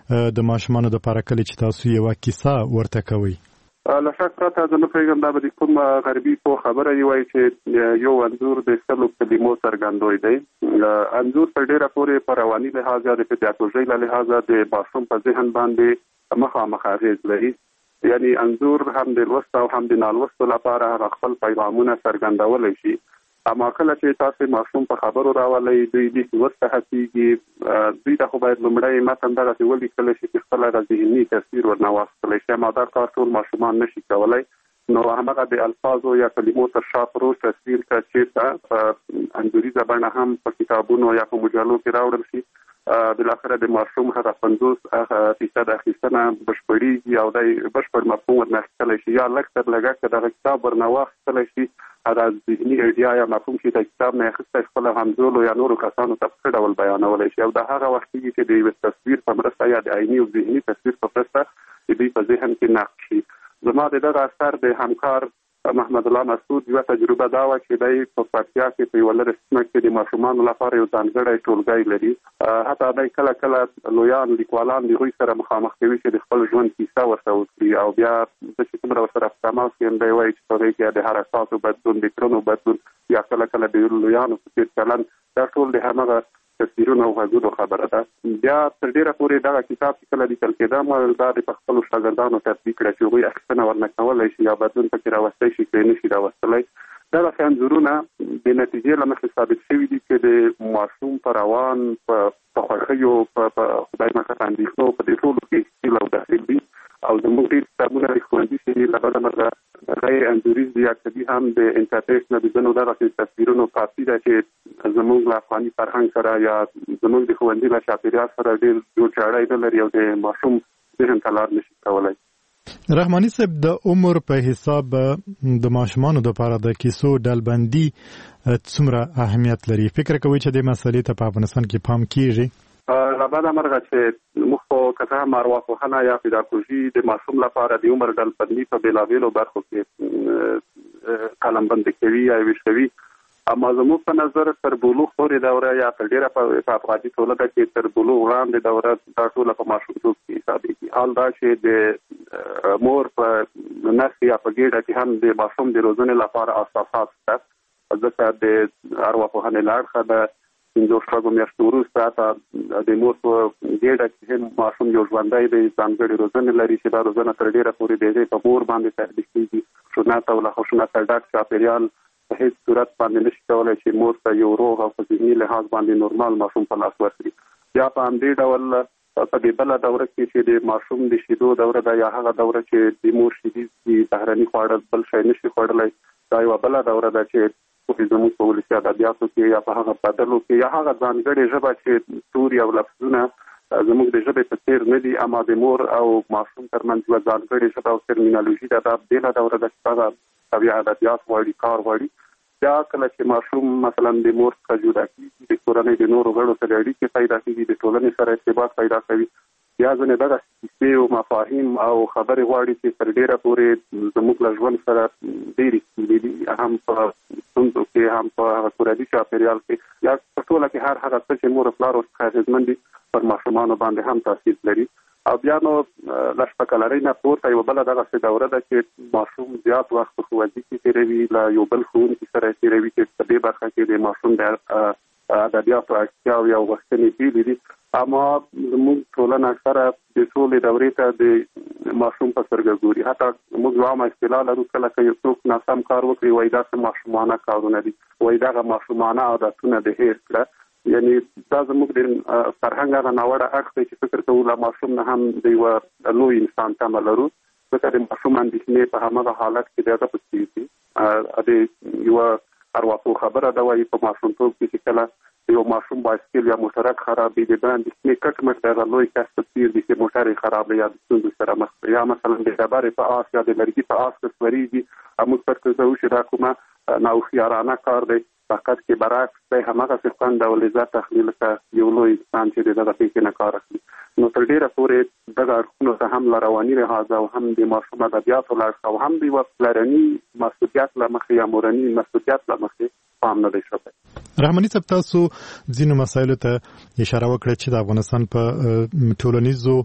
د ماشومانو دپاره کله چې تاسو یوه کیسه ورته کوئ؟ له شک پرته زه نه پوهېږم دا به د کوم غربي پوه خبره یې وایي چې یو انځور د سلو کلمو څرګندوی دی انځور تر ډېره پورې په رواني لحاظ یا د پیداګوژۍ له لحاظه د ماشوم په ذهن باندې مخامخ اغېز لري یعنی انځور هم د لوست او هم د نالوستو لپاره هغه خپل پیغامونه څرګندولی شي اما کله چې تاسو ماشوم په خبرو راولئ دوی لیک ورته هڅېږي دوی ته خو باید لومړی متن دغسې ولیکلی شي چې خپل هغه ذهني تصویر ورنه واخیستلی شي اما دا کار ټول ماشومان نشي کولی نو همغه د الفاظو یا کلمو تر شا پروت تصویر که چېرته په انځوریزه بڼه هم په کتابونو یا په مجلو کې راوړل شي بالاخره د ماشوم هغه 50% اخیستنه بشپړېږي او دی بشپړ مفهوم ورنه اخیستلی شي یا لږ تر لږه که دغه کتاب ورنه واخیستلی شي هغه ذهني ایډیا یا مفهوم چې د کتاب نه اخیستی خپله همزولو یا نورو کسانو ته په ښه ډول بیانولی شي او د هغه وخت کېږي چې د یوه تصویر په مرسته یا د عیني او ذهني تصویر په مرسته د دوی په ذهن کې نقش شي زما د دغه اثر د همکار محمد الله مسعود یوه تجربه دا وه چې دی په پکتیا کې په یوه لرې سیمه کې د ماشومانو لپاره یو ځانګړی ټولګی لري حتی دی کله کله لویان لیکوالان د هغوی سره مخامخ کوي چې د خپل ژوند کیسه ورته وکړي او بیا زه چې څومره ورسره په تماس کې یم دی وایي چې په هغې کې د حرکاتو بدلون د کړنو بدلون یا کله کله د لویانو په څېر چلند دا ټول د همغه تصویرونه او غږونو خبره ده. بیا تر ډیره پورې دغه کتاب چې کله لیکل کېده ما دا د خپلو شاګردانو تطبیق کړه چې هغوی اخیستنه ورنه کولی شي یا بدلون پکې راوستی شي که نه شي راوستلی. دغه انځورونه د نتیجې له مخې ثابت شوي دي چې د ماشوم په روان په خوښیو په خدای مکه اندېښنو په دې ټولو کې ښکیل او داخل دي او زموږ ډېر کتابونه د ښوونځي چې له بده مرغه غیر انځوریز دي یا کدي هم د انټرنیټ نه د ځینو دغسې تصویرونو کافي ده چې زموږ له افغاني فرهنګ سره یا زموږ د ښوونځي له چاپېریال سره ډېر جوړجاړی نه لري او د ماشوم ذهن ته لار نشي کولی. رحماني صاحب د عمر په حساب د ماشومانو لپاره د کیسو ډلبندي څومره اهمیت لري؟ فکر کوئ چې د مسلې ته په افغانستان کې پام کیږي؟ له بده مرغه چې موږ خو که څه هم ارواپوهنه یا پیداګوژي د ماشوم لپاره د عمر ډلبندي په بېلابېلو برخو کې قلمبندي کوي یا ویشوي، اما زموږ په نظر تر بلوغ پورې دوره یا تر ډېره په افغاني ټولنه کې تر بلوغ وړاندې دوره دا ټوله په ماشومتوب کې حسابېږي. حال دا چې د مور په نس یا په ګېډه کې هم د ماشوم د روزنې لپاره اساسات شته، ځکه د ارواپوهنې له اړخه د 5 میاشتو وروسته د مور په ګېډه کې هم ماشوم یو ژوندی دی، ځانګړې روزنې لري چې دا روزنه تر ډېره پورې د هغې په مور باندې تطبیق کېږي. خشونت او له خشونت ډک چاپېریال په هیڅ صورت باندې نشي کولی چې مور ته یو روغ او په ذهني لحاظ باندې نورمال ماشوم په لاس ورکړي. بیا په همدې ډول په دې بله دوره کې چې د ماشوم د شیدو دوره ده یا هغه دوره چې د مور شیدې بهرني خواړه بل شی نشي خوړلی، دا یوه بله دوره ده چې زموږ په ولسي ادبیاتو کې یا په هغه بدلو کې یا هغه ځانګړې ژبه چې توري او لفظونه زموږ د ژبې په څېر نه دي، اما د مور او ماشوم ترمنځ یوه ځانګړې ژبه او ترمینالوژي ده، دا بېله دوره ده چې هغه طبیعي ادبیات غواړي، کار غواړي. بیا کله چې ماشوم مثلا د مور څخه جدا کېږي، د کورنۍ د نورو غړو سره اړیکې پیدا کېږي، د ټولنې سره ارتباط پیدا کوي، بیا ځینې دغه کیسې او مفاهیم او خبرې غواړي چې تر ډېره پورې زموږ له ژوند سره ډېرې ستونزې دي، هم په ستونزو کې هم په هغه کورني چاپېریال کې یا په ټوله کې هر هغه څه چې مور پلار ورڅخه اغېزمن دي پر ماشومانو باندې هم تاثیر لري. او بیا نو له شپږکلنۍ نه پورته یوه بله دغسې دوره ده چې ماشوم زیات وخت په ښوونځي کې تېروي، له یو بل ښوونکي سره تېروي چې په دې برخه کې د ماشوم د ادبیاتو اړتیاوې او غوښتنې بېلې دي. اما زموږ ټولنه اکثره د ټولې دورې ته د ماشوم په سترګه ګوري. حتی موږ یوه عامه اصطلاح لرو، کله که یو څوک ناسم کار وکړي وایي دا څه ماشومانه کارونه دي، وایي دغه ماشومانه عادتونه د هېر کړه. یعنی دا زموږ د فرهنګ هغه ناوړه اړخ دی چې فکر کوو له ماشوم نه هم د یوه لوی انسان تمه لرو، ځکه د ماشوم اندېښنې په همغه حالت کې د هغه په څېر دي. د یوه ارواپوه خبره ده، وایي په ماشومتوب کې چې کله یو ماشوم بایسکل یا موټرک خراب وي، د ده اندېښنې کټ مټ د هغه لوی کس په څېر دي چې موټر یې خراب دی یا د ستونزو سره مخ دی، یا مثلا د ډبرې په آس یا د لرګي په آس که سورېږي، موږ فکر کوو چې دا کومه ناهوښیارانه کار دی، فقط کې برعکس دی همغسې خوند او لذت اخلي لکه یو لوی انسان چې د دغه پېښې نه کار اخلي. نو تر ډېره پورې دغه اړخونو ته هم له رواني لحاظه او هم د ماشوم ادبیاتو له اړخه او هم د یوه پلرني مسؤلیت له مخې یا مورني مسؤلیت له مخې پام نه دی شوی. رحماني صاحب، تاسو ځینو مسایلو ته اشاره وکړه چې د افغانستان په ټولنیزو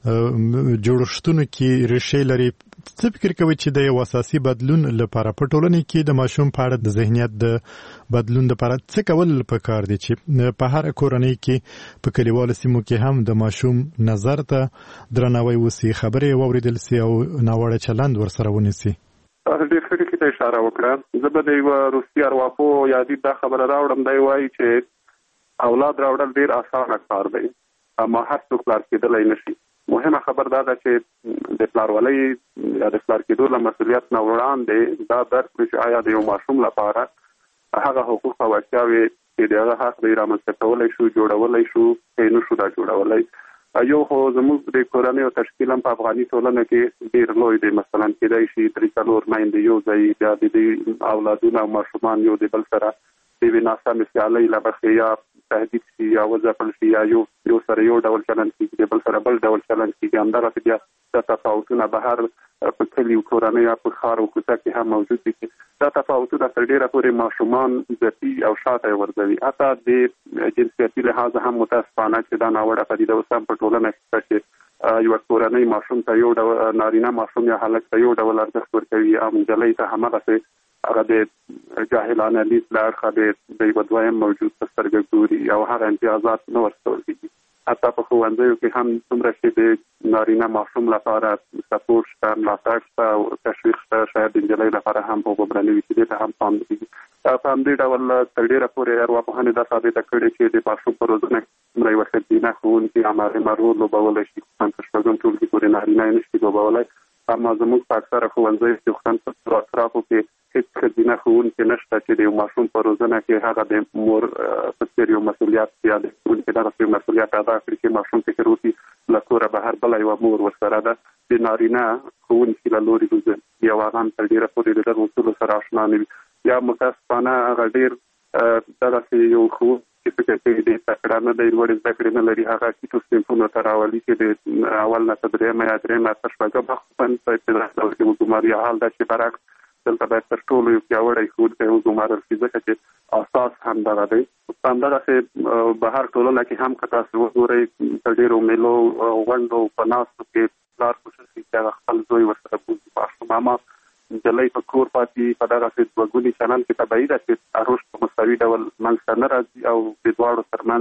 جوړښتونو کې ریښې لري. څه فکر کوئ چې د یو اساسي بدلون لپاره په ټولنه کې د ماشوم په اړه د ذهنیت د بدلون لپاره څه کول پکار دي چې په هر کورنۍ کې په کلیوالو سیمو کې هم د ماشوم نظر ته درناوی وسي، خبرې واورېدل سي او ناوړه چلند ورسره ونیسي؟ ډېر ښه ټکي ته اشاره وکړه. زه به د یوه روسي ارواپوه یادي دا خبره راوړم، دی وایي چې اولاد راوړل ډېر اسانه کار دی، اما هر څوک پلار کېدلی نه شي. مهمه خبر دا ده چې د پلارولۍ یا د پلار کېدو له مسؤلیت نه وړاندې دا درک کړو چې آیا د یو ماشوم لپاره هغه حقوق او اړتیاوې چې د هغه حق دی رامنځته کولی شو، جوړولی شو که یې نه شو دا جوړولی. یو خو زموږ د کورنیو تشکیل هم په افغاني ټولنه کې ډېر لوی دی، مثلا کېدای شي 3-4 میندې یو ځای، بیا د دې اولادونه او ماشومان یو د بل سره د یوې ناسمې سیالۍ له مخې یا تهدید شي یا وځپل شي یا یو سره یو ډول چلند کېږي، د بل سره بل ډول چلند کېږي. همدغسې بیا دا تفاوتونه بهر په کلي او کورنۍ یا په ښار او کوڅه کې هم موجود دي چې دا تفاوتونه تر ډېره پورې ماشومان ځپي او شاته یې ورځوي. حتی د جنسیتي لحاظه هم متاسفانه چې دا ناوړه پدیده اوس هم په ټولنه کې شته چې یوه کورنۍ ماشوم ته یو ډول، نارینه ماشوم یا هلک ته یو ډول ارزښت ورکوي او نجلۍ ته همغسې هغه د جاهلانه لید له اړخه د یو دویم موجود په سترګه ګوري او هغه امتیازات نه ورکول کېږي. حتی په ښوونځیو کې هم څومره چې د نارینه ماشوم لپاره سپورټ شته، ملاتړ شته او تشویق شته، شاید د نجلۍ لپاره هم هغومره نه وي چې دې ته هم پام کېږي. په همدې ډول تر ډېره پورې ارواپوهنې دا ثابته کړې چې د ماشوم په روزنه کې یوه ښځینه ښوونکي هماغومره رول لوبولی شي. خصوصا په شپږم ټولګي پورې نارینه یې نه شي لوبولی. اما زموږ په اکثره ښوونځیو کې خصوصا په اطرافو کې هېڅ ښځینه ښوونکي نشته چې د یو ماشوم په روزنه کې هغه د مور په څېر یو مسؤلیت یا د ښوونکي دغسې یو مسؤلیت ادا کړي چې ماشوم فکر وکړي له کوره بهر بله یوه مور ورسره ده. د نارینه ښوونکي له لوري روزل یا هغه هم تر ډېره پورې د دغو اصولو سره اشنا نه وي. یا متاسفانه هغه ډېر دغسې یو ښوونکي چې فکر کوي ډېر تکړه نه دی، لوړې زده کړې نه لري، هغه ټیټو صنفونو ته راولي چې د اول نه تر درېیمه یا درېیمه تر شپږمه په ابتدایي ډول کې وګماري. حال دا چې برعکس دلته باید تر ټولو یو پیاوړی ښوونکی وګمارل شي، ځکه چې اساس هم دغه دی. همدغسې بهر ټولنه کې هم که تاسو وګورئ په ډېرو میلو غونډو په ناستو کې پلار کوشش کوي چې هغه خپل زوی ورسره بوځي. ماشوم اما نجلۍ په کور پاتې په دغسې دوه ګوني چلند کې طبیعي ده چې رشد په مساوي ډول منځ ته نه راځي او د دواړو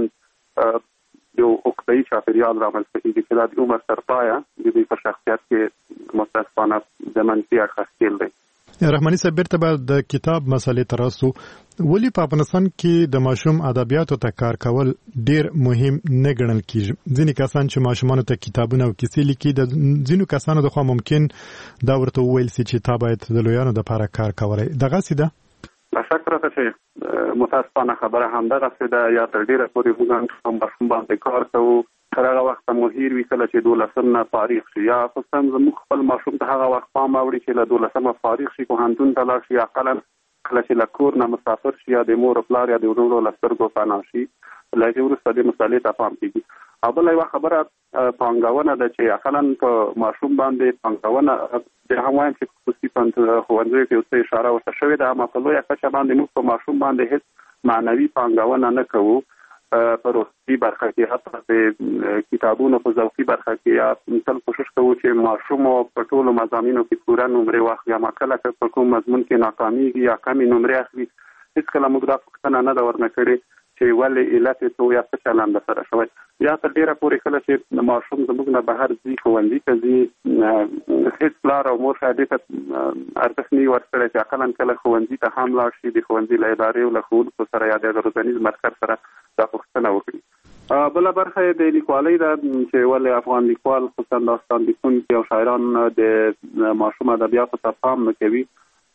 ترمنځ یو عقده‌یي چاپېریال رامنځته کېږي چې دا د عمر تر پایه د دوی په شخصیت کې متاسفانه د منفي اړخه ښکېل دی. رحماني صاحب بیرته به د کتاب مسلې ته راسو. ولې په افغانستان کې د ماشوم ادبیاتو ته کار کول ډیر مهم نه ګڼل کیږي؟ ځینې کسان چې ماشومانو ته کتابونه او کیسې لیکي، د ځینو کسانو د خوا ممکن دا ورته وویل سي چې تا باید د لویانو دپاره کار کولی. دغسې ده؟ له شک پرته چې متاسفانه خبره همدغسې ده. یا تر ډېره پورې موږ هم ماشوم باندې کار کوو تر هغه وخته مو هیر وي کله چې 12 نه فارغ شي، یا خصوصا زموږ خپل ماشوم ته هغه وخت پام اوړي چې له 12 فارغ شي، پوهنتون ته لاړ شي، اقلا کله چې له کور نه مسافر شي یا د مور پلار یا د ورونو له سترګو پناه شي، له هغې وروسته دې مسالې ته پام کېږي. او بله یوه خبره پانګونه ده چې اقلا په ماشوم باندې پانګونه د هم وایم چې خصوصي ښوونځیو کې یو څه اشاره ورته شوې ده، اما په لویه کچه باندې موږ په ماشوم باندې هېڅ معنوي پانګونه نه کوو. په روحي برخه کې حتی د کتابونو په ذوقي برخه کې یا تل کوشش کوو چې ماشوم په ټولو مضامینو کې پوره نمرې واخلي. اما کله که په کوم مضمون کې ناکامیږي یا کمې نمرې اخلي، هېڅکله موږ دا پوښتنه نه ده ورنه کړې چې ولې علت یې څه یا څه چلند سره شوی. یا تر ډېره پورې کله چې ماشوم زموږ نه بهر ځي، ښوونځي ته ځي، هېڅ پلار او مور شاید دې ته ارزښت نه وي ورکړی چې اقلا کله ښوونځي ته هم لاړ شي، د ښوونځي له ادارې او له ښوونکو سره یا د هغه روزنیز مرکز سره دا پوښتنه وکړي. بله برخه یې د لیکوالۍ ده چې ولې افغان لیکوال خصوصا داستان لیکونکي او شاعران د ماشوم ادبیاتو ته پام نه کوي.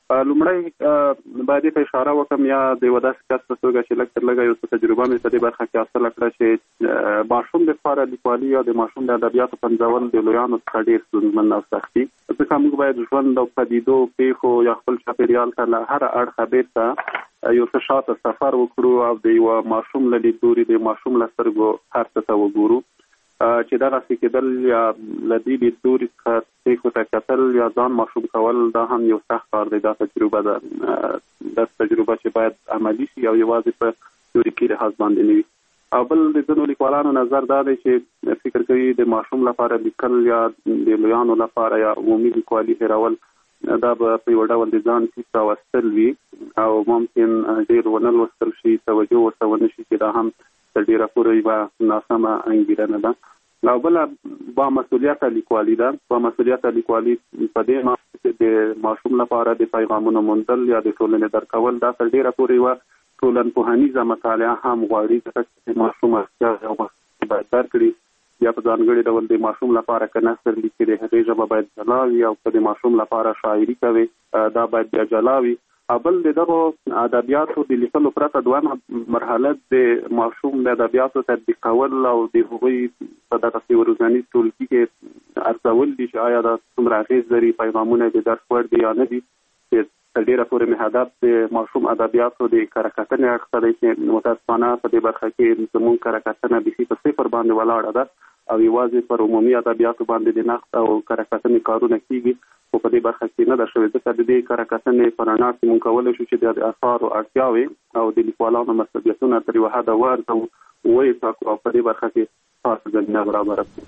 لومړی باید یې ته اشاره وکړم یا د یوه داسې کس په توګه چې لږ تر لږه یو څه تجربه مې په دې برخه کې حاصله کړه چې ماشوم دپاره لیکوالي یا د ماشوم د ادبیاتو پنځول د لویانو څخه ډېر ستونزمن او سخت دي، ځکه موږ باید ژوند او پدیدو پیښو یا خپل چاپېریال ته له هره اړخه بېرته یو څه شاته سفر وکړو او د یوه ماشوم له لیدلوري د ماشوم له سترګو هر څه ته وګورو چې دغسې کېدل یا له دې لیدلوري څخه پیښو ته کتل یا ځان ماشوم کول دا هم یو سخت کار دی. دا تجربه ده، دا تجربه چې باید عملي شي او یوازې په تیوریکي لحاظ باندې نه وي. او بل د ځینو لیکوالانو نظر دا دی چې فکر کوي د ماشوم لپاره لیکل یا د لویانو لپاره یا عمومي لیکوالي هېرول دا به په یو ډول د ځان ټیټ راوستل وي او ممکن ډېر ونه لوستل شي، توجه ورته ونه شي، چې دا هم تر ډېره پورې یوه ناسمه انګېرنه ده. او بله بامسؤلیته لیکوالي ده. بامسؤلیته لیکوالي په دې معنی چې د ماشوم لپاره د پیغامونو موندل یا د ټولنې درکول دا تر ډېره پورې یوه ټولنپوهنیزه مطالعه هم غواړي، ځکه چې ماشوم اړتیا او باید درکړي. یا په ځانګړي ډول د ماشوم لپاره که نثر لیکي د هغې ژبه باید جلا وي، او که د ماشوم لپاره شاعري کوي دا باید بیا جلا وي. بل د دغو ادبیاتو د لیکلو پرته دویمه مرحله د ماشوم د ادبیاتو تطبیق کول او د هغوی په دغسې روزنیز ټولګي کې ارزول دي چې آیا دا څومره اغېز لري، پیغامونه د درک وړ دي یا نه دي. تر ډېره پورې مې هدف د ماشوم ادبیاتو د کره کتنې اړخ ته دی چې متاسفانه په دې برخه کې زموږ کره کتنه بیخي په صفر باندې ولاړه ده او یوازې پر عمومي ادبیاتو باندې د نقد او کره کتنې کارونه کېږي، خو په دې برخه کې نه ده شوې. ځکه د دې کره کتنې په رڼا کې موږ کولی شو چې د اثارو اړتیاوې او د لیکوالانو مسؤلیتونه تر یوه حده وارزو ویې ټاکو او په دې برخه کې خاصه زمینه برابره کړو.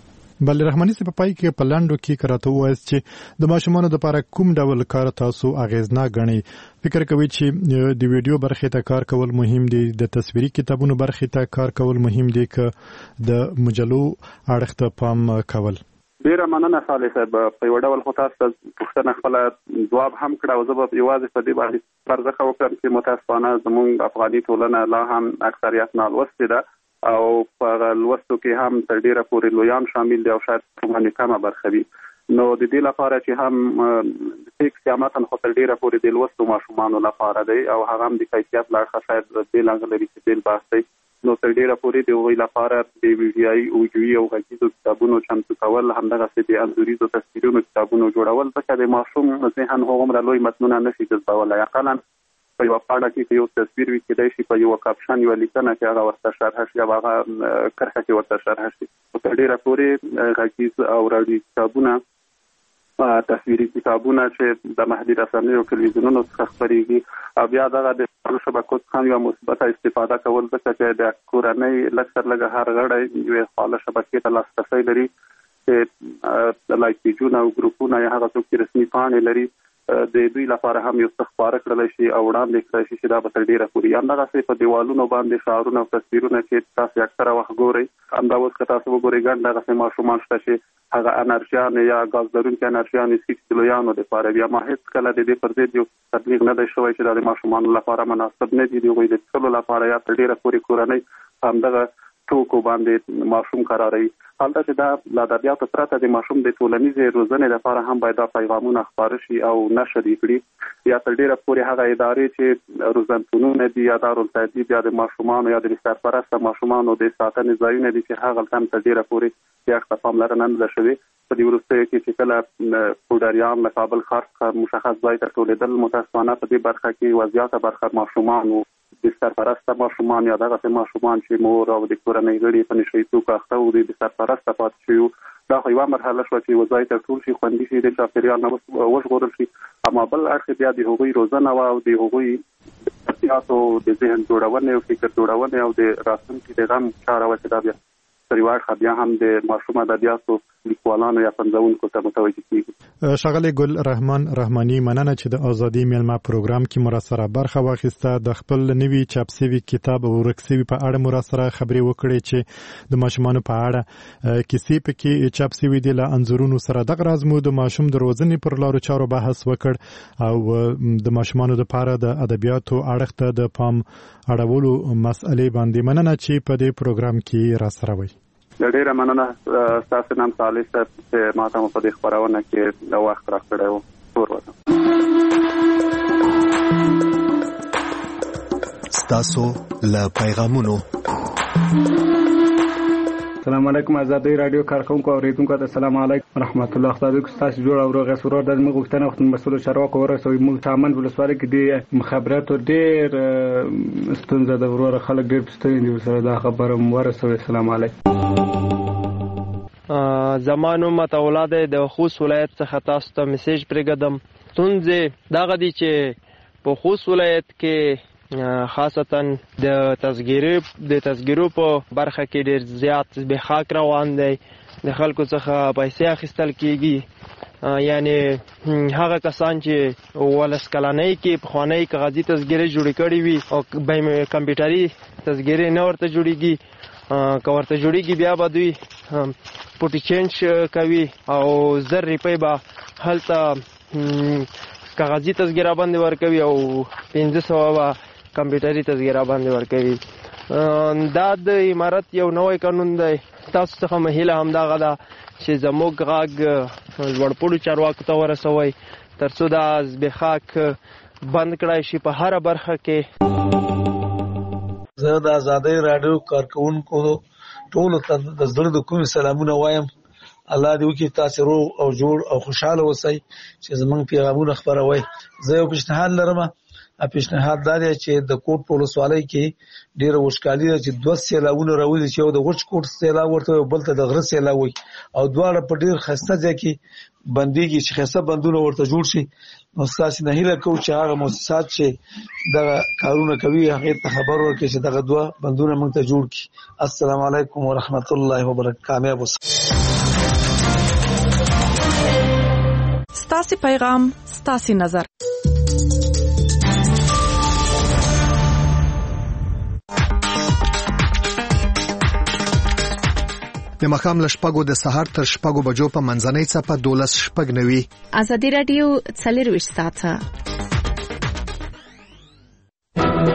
بل رحماني په پای کې په لاندو کې کراته وایي چې د ماشومانو لپاره کوم ډول کار تاسو اغیزناک غنئ؟ فکر کوي چې د ویډیو برخه ته کار کول مهم دي، د تصویري کتابونو برخه ته کار کول مهم دي، که د مجلو اړخ ته پام کول؟ ډیره مننه صالح صاحب. په یو ډول خو تاسو پوښتنه خپل ځواب هم کړه او زه به یوازې په دې باندې پرځخه وکړم چې متاسفانه زموږ افغاني ټولنه لا هم اکثریت نالوستې ده او په لوستو کې هم تر ډیره پورې لویان شامل دي او شاید باندې کمه برخه وي. نو د دې لپاره چې هم ټیکس یا متن خو تر ډیره پورې د لوستو ماشومانو لپاره دی او هغه هم د کیفیت لاړه شاید د لاندې لري چې بل بحث دی. نو تر ډیره پورې د وی لپاره د ویډیوي او ویډیوي او غږیزو کتابونو چمتو کول، همدغه د انځوریزو تصویرونو کتابونو جوړول، ځکه د ماشوم ذهن هغومره لوی متنونه نشي جذبولی. اقلا په یو پاڼه کې یو تصویر وي، کېدای شي په یو کاپشن یو لیکنه کې هغه ورته شرح شي او هغه کرښه کې ورته شرح شي. تر ډیره پورې غږیز او راډیو کتابونه، تصویري کتابونه چې د محدود رسنیو او تلویزیونونو څخه خپرېږي او بیا دغه د شبکو څخه یو مثبته استفاده کول، ځکه چې د کورنۍ لږ تر لږه هر غړی یوې خواله شبکې ته لاسرسی لري چې لایک پیجونه او ګروپونه یا هغه څوک چې رسمي پاڼې لري د دوی لپاره هم یو څه خپاره کړلی شي او وړاندې کړی شي چې دا به تر ډېره پورې همدغسې په دیوالونو باندې شعارونه او تصویرونه چې تاسو اکثره وخت ګورئ، همدا اوس که تاسو وګورئ ګڼ دغسې ماشومان شته چې هغه انرژیانې یا ګاز لرونکي انرژیانې سیکس د لویانو دپاره بیا ما هېڅ کله د دې پر ضد یو تبلیغ نه دی شوی چې دا د ماشومانو لپاره مناسب نه دي. د هغوی د څښلو لپاره یا تر ډېره پورې کورنۍ همدغه ټوکو باندې ماشوم قراروي. هلته چې دا له ادبیاتو پرته د ماشوم د ټولنیزې روزنې لپاره هم باید دا پیغامونه خپاره شي او نشر یې کړي. یا تر ډېره پورې هغه ادارې چې روزنتونونه دي یا دارالتدریب یا د ماشومانو یا د سرپرسته ماشومانو د ساتنې ځایونه دي چې هغه هم تر ډېره پورې یا پاملرنه نه ده شوې. په دې وروستیو کې چې کله پوډریان له کابل ښار څخه مشخص ځای ته ټولېدل، متاسفانه په دې برخه کې یوه زیاته برخه ماشومانو، د سرپرسته ماشومان یا دغسې ماشومان چې مور او د کورنۍ غړي په نشه یي توکو اخته وو د سرپرسته پاتې شوي وو. دا خو یوه مرحله شوه چې یوه ځای ته ټول شي، خوندي شي، د چاپېریال نه وژغورل شي. اما بل اړخ بیا د هغوی روزنه وه او د هغوی احتیاطو د ذهن جوړونې او فکر جوړونې او د راتلونکي د غم چاره وه چې دا بیا تر یوه اړخه بیا هم د ماشوم ادبیاتو لیکوالانو یا پنځونکو ته متوجه کیږي. ښاغلی ګل رحمان رحماني، مننه چې د ازادي میلمه پروګرام کې مو راسره برخه واخیسته. د خپل نوي چاپ سوي کتاب او ورک سوي په اړه مو راسره خبرې وکړې چې د ماشومانو په اړه کیسې پکې چاپ سوي دي له انځورونو سره. دغه راز مو د ماشوم د روزنې پر لارو چارو بحث وکړ او د ماشومانو لپاره د ادبیاتو اړخ ته د پام اړولو مسئلې باندې مننه چې په دې پروګرام کې راسره وئ. ډیره مننه ستاسو نام صالح صاحب چې ما ته مو په دې خپرونه کې د وخت راکړی و. تور وطن ستاسو له پیغامونو. السلام علیکم آزادی رادیو کارکونکو او اوریدونکو ته السلام علیکم ورحمت الله. خدای دې تاسو جوړ او روغ سرور د موږ غوښتنه وخت مسؤل چارواکو ورسوي. موږ تامن ولسوالۍ کې د مخابراتو ډېر ستونزه د ورور خلک ډېر پستري دي سره دا خبره ورسوي. السلام علیکم. زمانو متولاد د خوست ولایت څخه تاسو ته میسج پرېږدم. ستونزې دغه دي چې په خوست ولایت کې خاصتا د تذکیرو په برخه کې ډېر زیات زبېښاک روان دی. د خلکو څخه پیسې اخیستل کېږي، یعنی هغه کسان چې 12 کلنۍ کې پخوانۍ کاغذي تذکیرې جوړې کړې وي او کمپیوټري تذکیرې نه ورته جوړېږي، که ورته جوړېږي بیا به دوی پوټي چینج کوي او 1000 روپۍ به هلته کاغذي تذکیره باندې ورکوي او 1500 به کمپیوټري تذکیره باندې ورکوي. دا د امارت یو نوی قانون دی. تاسو څخه مهیله همدغه ده چې زموږ غږ لوړپوړو چارواکو ته ورسوئ ترڅو دا زبېښاک بند کړای شي په هره برخه کې. زه د ازادۍ راډیو کارکونکو ټولو ته د زړه د کومې سلامونه وایم. الله دې وکړي تاسو روغ او جوړ او خوشحاله اوسئ چې زموږ پیغامونه خپروئ. زه یو پیشنهاد لرم. پیشنهاد دا دی چې د کوټ په ولسوالۍ کې ډېره وچکالي ده چې 2 سیلابونه راوځي، چې یو د وچ کوټ سیلاب ورته وي، بل ته د غره سیلاب وي او دواړه په ډېر ښایسته ځای کې بندېږي چې ښایسته بندونه ورته جوړ شي. نو ستاسې نه هیله کوو چې هغه مؤسسات چې دغه کارونه کوي هغې ته خبر ورکړي چې دغه 2 بندونه موږ ته جوړ کړي. السلام علیکم ورحمت الله وبرکاته. کامیاب اوسئ. ستاسو پیغام، ستاسو نظر. د مخام لشپګو د سحر تر شپګو بجو په منځنۍ صفه 12:09. ازادي رادیو 24 ساعته